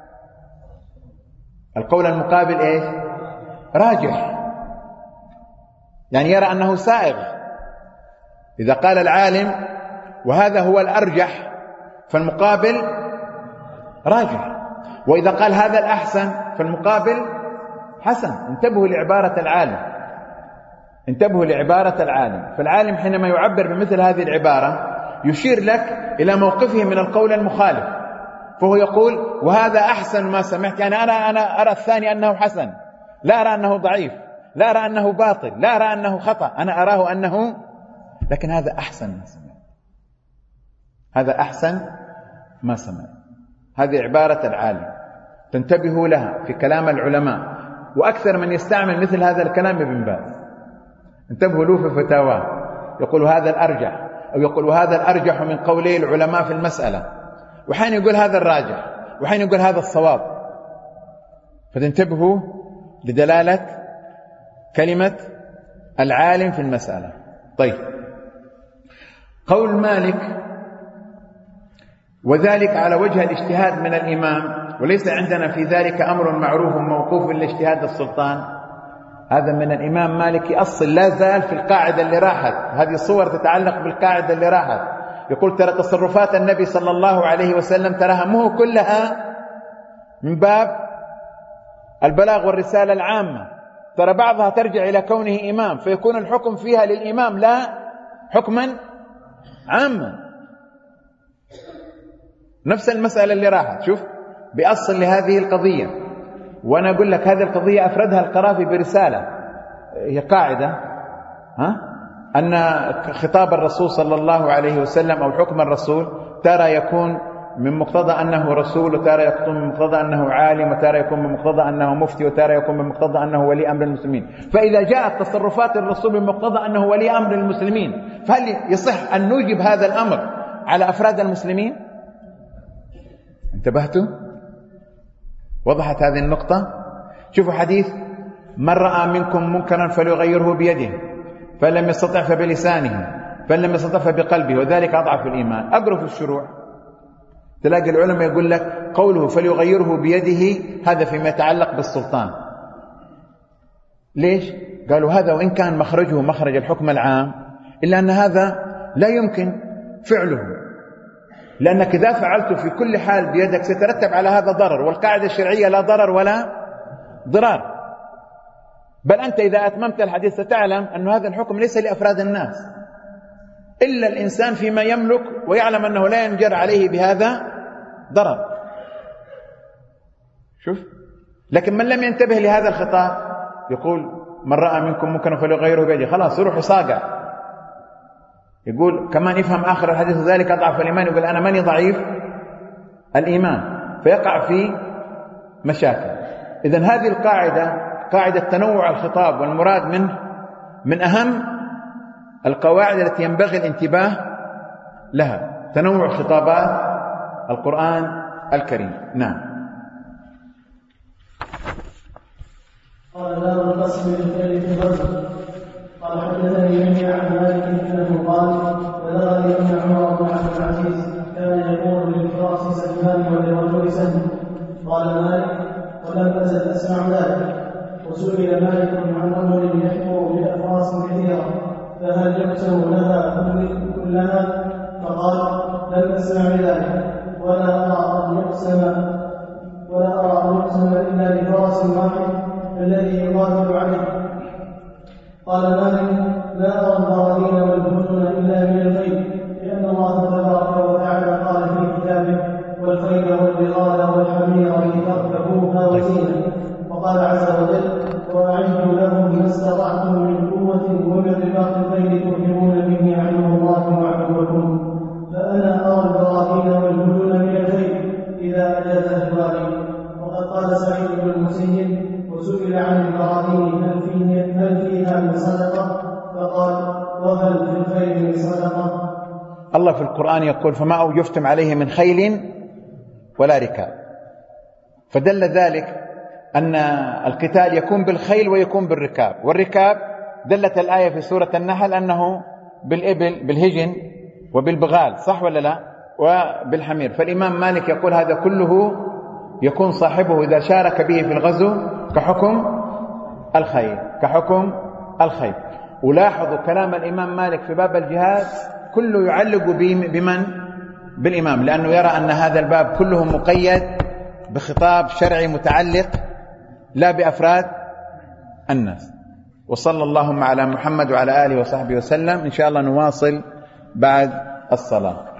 [SPEAKER 1] القول المقابل إيش؟ راجح، يعني يرى أنه سائغ. إذا قال العالم وهذا هو الأرجح فالمقابل راجح، وإذا قال هذا الأحسن فالمقابل حسن. انتبهوا لعبارة العالم، انتبهوا لعبارة العالم. فالعالم حينما يعبر بمثل هذه العبارة يشير لك إلى موقفه من القول المخالف، فهو يقول وهذا أحسن ما سمعت، يعني أنا أنا أرى الثاني أنه حسن، لا أرى أنه ضعيف، لا أرى أنه باطل، لا أرى أنه خطأ، أنا أراه أنه، لكن هذا أحسن ما سمعت، هذا أحسن ما سمعت. هذه عبارة العالم، تنتبهوا لها في كلام العلماء، وأكثر من يستعمل مثل هذا الكلام ابن باز. انتبهوا له في فتاواه، يقول هذا الأرجح، أو يقول هذا الأرجح من قولي العلماء في المسألة، وحين يقول هذا الراجح، وحين يقول هذا الصواب. فتنتبهوا لدلالة كلمة العالم في المسألة. طيب، قول مالك وذلك على وجه الاجتهاد من الإمام، وليس عندنا في ذلك أمر معروف موقوف لاجتهاد السلطان، هذا من الإمام مالك أصل لا زال في القاعدة اللي راحت. هذه الصور تتعلق بالقاعدة اللي راحت. يقول ترى تصرفات النبي صلى الله عليه وسلم تراها مو كلها من باب البلاغ والرسالة العامة، ترى بعضها ترجع إلى كونه إمام، فيكون الحكم فيها للإمام لا حكما عاما. نفس المسألة اللي راحت، شوف بأصل لهذه القضية. وأنا أقول لك هذه القضية أفردها القرافي برسالة، هي قاعدة ها أن خطاب الرسول صلى الله عليه وسلم أو حكم الرسول ترى يكون من مقتضى أنه رسول، وترى يكون من مقتضى أنه عالم، وترى يكون من مقتضى أنه مفتي، وترى يكون من مقتضى أنه ولي أمر المسلمين. فإذا جاءت تصرفات الرسول من مقتضى أنه ولي أمر المسلمين، فهل يصح أن نوجب هذا الأمر على أفراد المسلمين؟ انتبهتوا؟ وضحت هذه النقطة؟ شوفوا حديث من رأى منكم منكرا فليغيره بيده، فلم يستطع فبلسانه، فلم يستطع فبقلبه، وذلك أضعف الإيمان. أقرأ في الشروع تلاقي العلماء يقول لك قوله فليغيره بيده هذا فيما يتعلق بالسلطان. ليش؟ قالوا هذا وإن كان مخرجه مخرج الحكم العام، إلا أن هذا لا يمكن فعله، لأنك إذا فعلته في كل حال بيدك سيترتب على هذا ضرر، والقاعدة الشرعية لا ضرر ولا ضرار. بل أنت إذا أتممت الحديث ستعلم أن هذا الحكم ليس لأفراد الناس، إلا الإنسان فيما يملك ويعلم أنه لا ينجر عليه بهذا ضرر. شوف، لكن من لم ينتبه لهذا الخطاب يقول من رأى منكم منكرا فليغيره بيده، خلاص يروح يصاقع. يقول كمان يفهم آخر الحديث ذلك أضعف الإيمان، يقول أنا ماني ضعيف الإيمان، فيقع في مشاكل. إذن هذه القاعدة قاعدة تنوع الخطاب والمراد منه من أهم القواعد التي ينبغي الانتباه لها، تنوع خطابات القرآن الكريم. نعم.
[SPEAKER 2] قال باب القسم بالخير في الغزو. قال حدثني يحيى عن مالك انه قال بلغني ان عمر بن عبد العزيز كان يقول للفراس سلمان ولرجل سهم. قال مالك ولم ازل اسمع ذلك. وسئل مالك عن رجل يحفر بافراس كثيره فهل يقسم لها كلها؟ فقال لم اسمع ذلك ولا ارى ان يقسم ولا ارى ان يقسم الا لفرس واحد الذي يقاتل عليه. قال مالك لا أرى البراهين والبطون إلا من الغيب، لأن الله تبارك وتعالى قال في كتابه والخيل والبغال والحمير لتركبوها وزينة، وقال عز وجل وأعدوا لهم ما استطعتم من قوة ومن رباط الخيل ترهبون به عدو الله وعدوكم. فأنا أرى البراهين والبطون من الغيب إذا أجازه ذلك. وقد قال سعيد بن المسيب وسئل عن البراهين هل فيها هل فيها من صدقه؟ فقال وهل في الخيل من صدقه؟
[SPEAKER 1] الله في القرآن يقول فما أوجفتم عليه من خيل ولا ركاب، فدل ذلك أن القتال يكون بالخيل ويكون بالركاب. والركاب دلت الآية في سورة النحل أنه بالإبل بالهجن وبالبغال، صح ولا لا؟ وبالحمير. فالإمام مالك يقول هذا كله يكون صاحبه إذا شارك به في الغزو كحكم الخيل كحكم الخيل. ولاحظوا كلام الإمام مالك في باب الجهاد كله يعلق بمن؟ بالإمام، لأنه يرى أن هذا الباب كله مقيد بخطاب شرعي متعلق لا بأفراد الناس. وصلى اللهم على محمد وعلى آله وصحبه وسلم. إن شاء الله نواصل بعد الصلاة.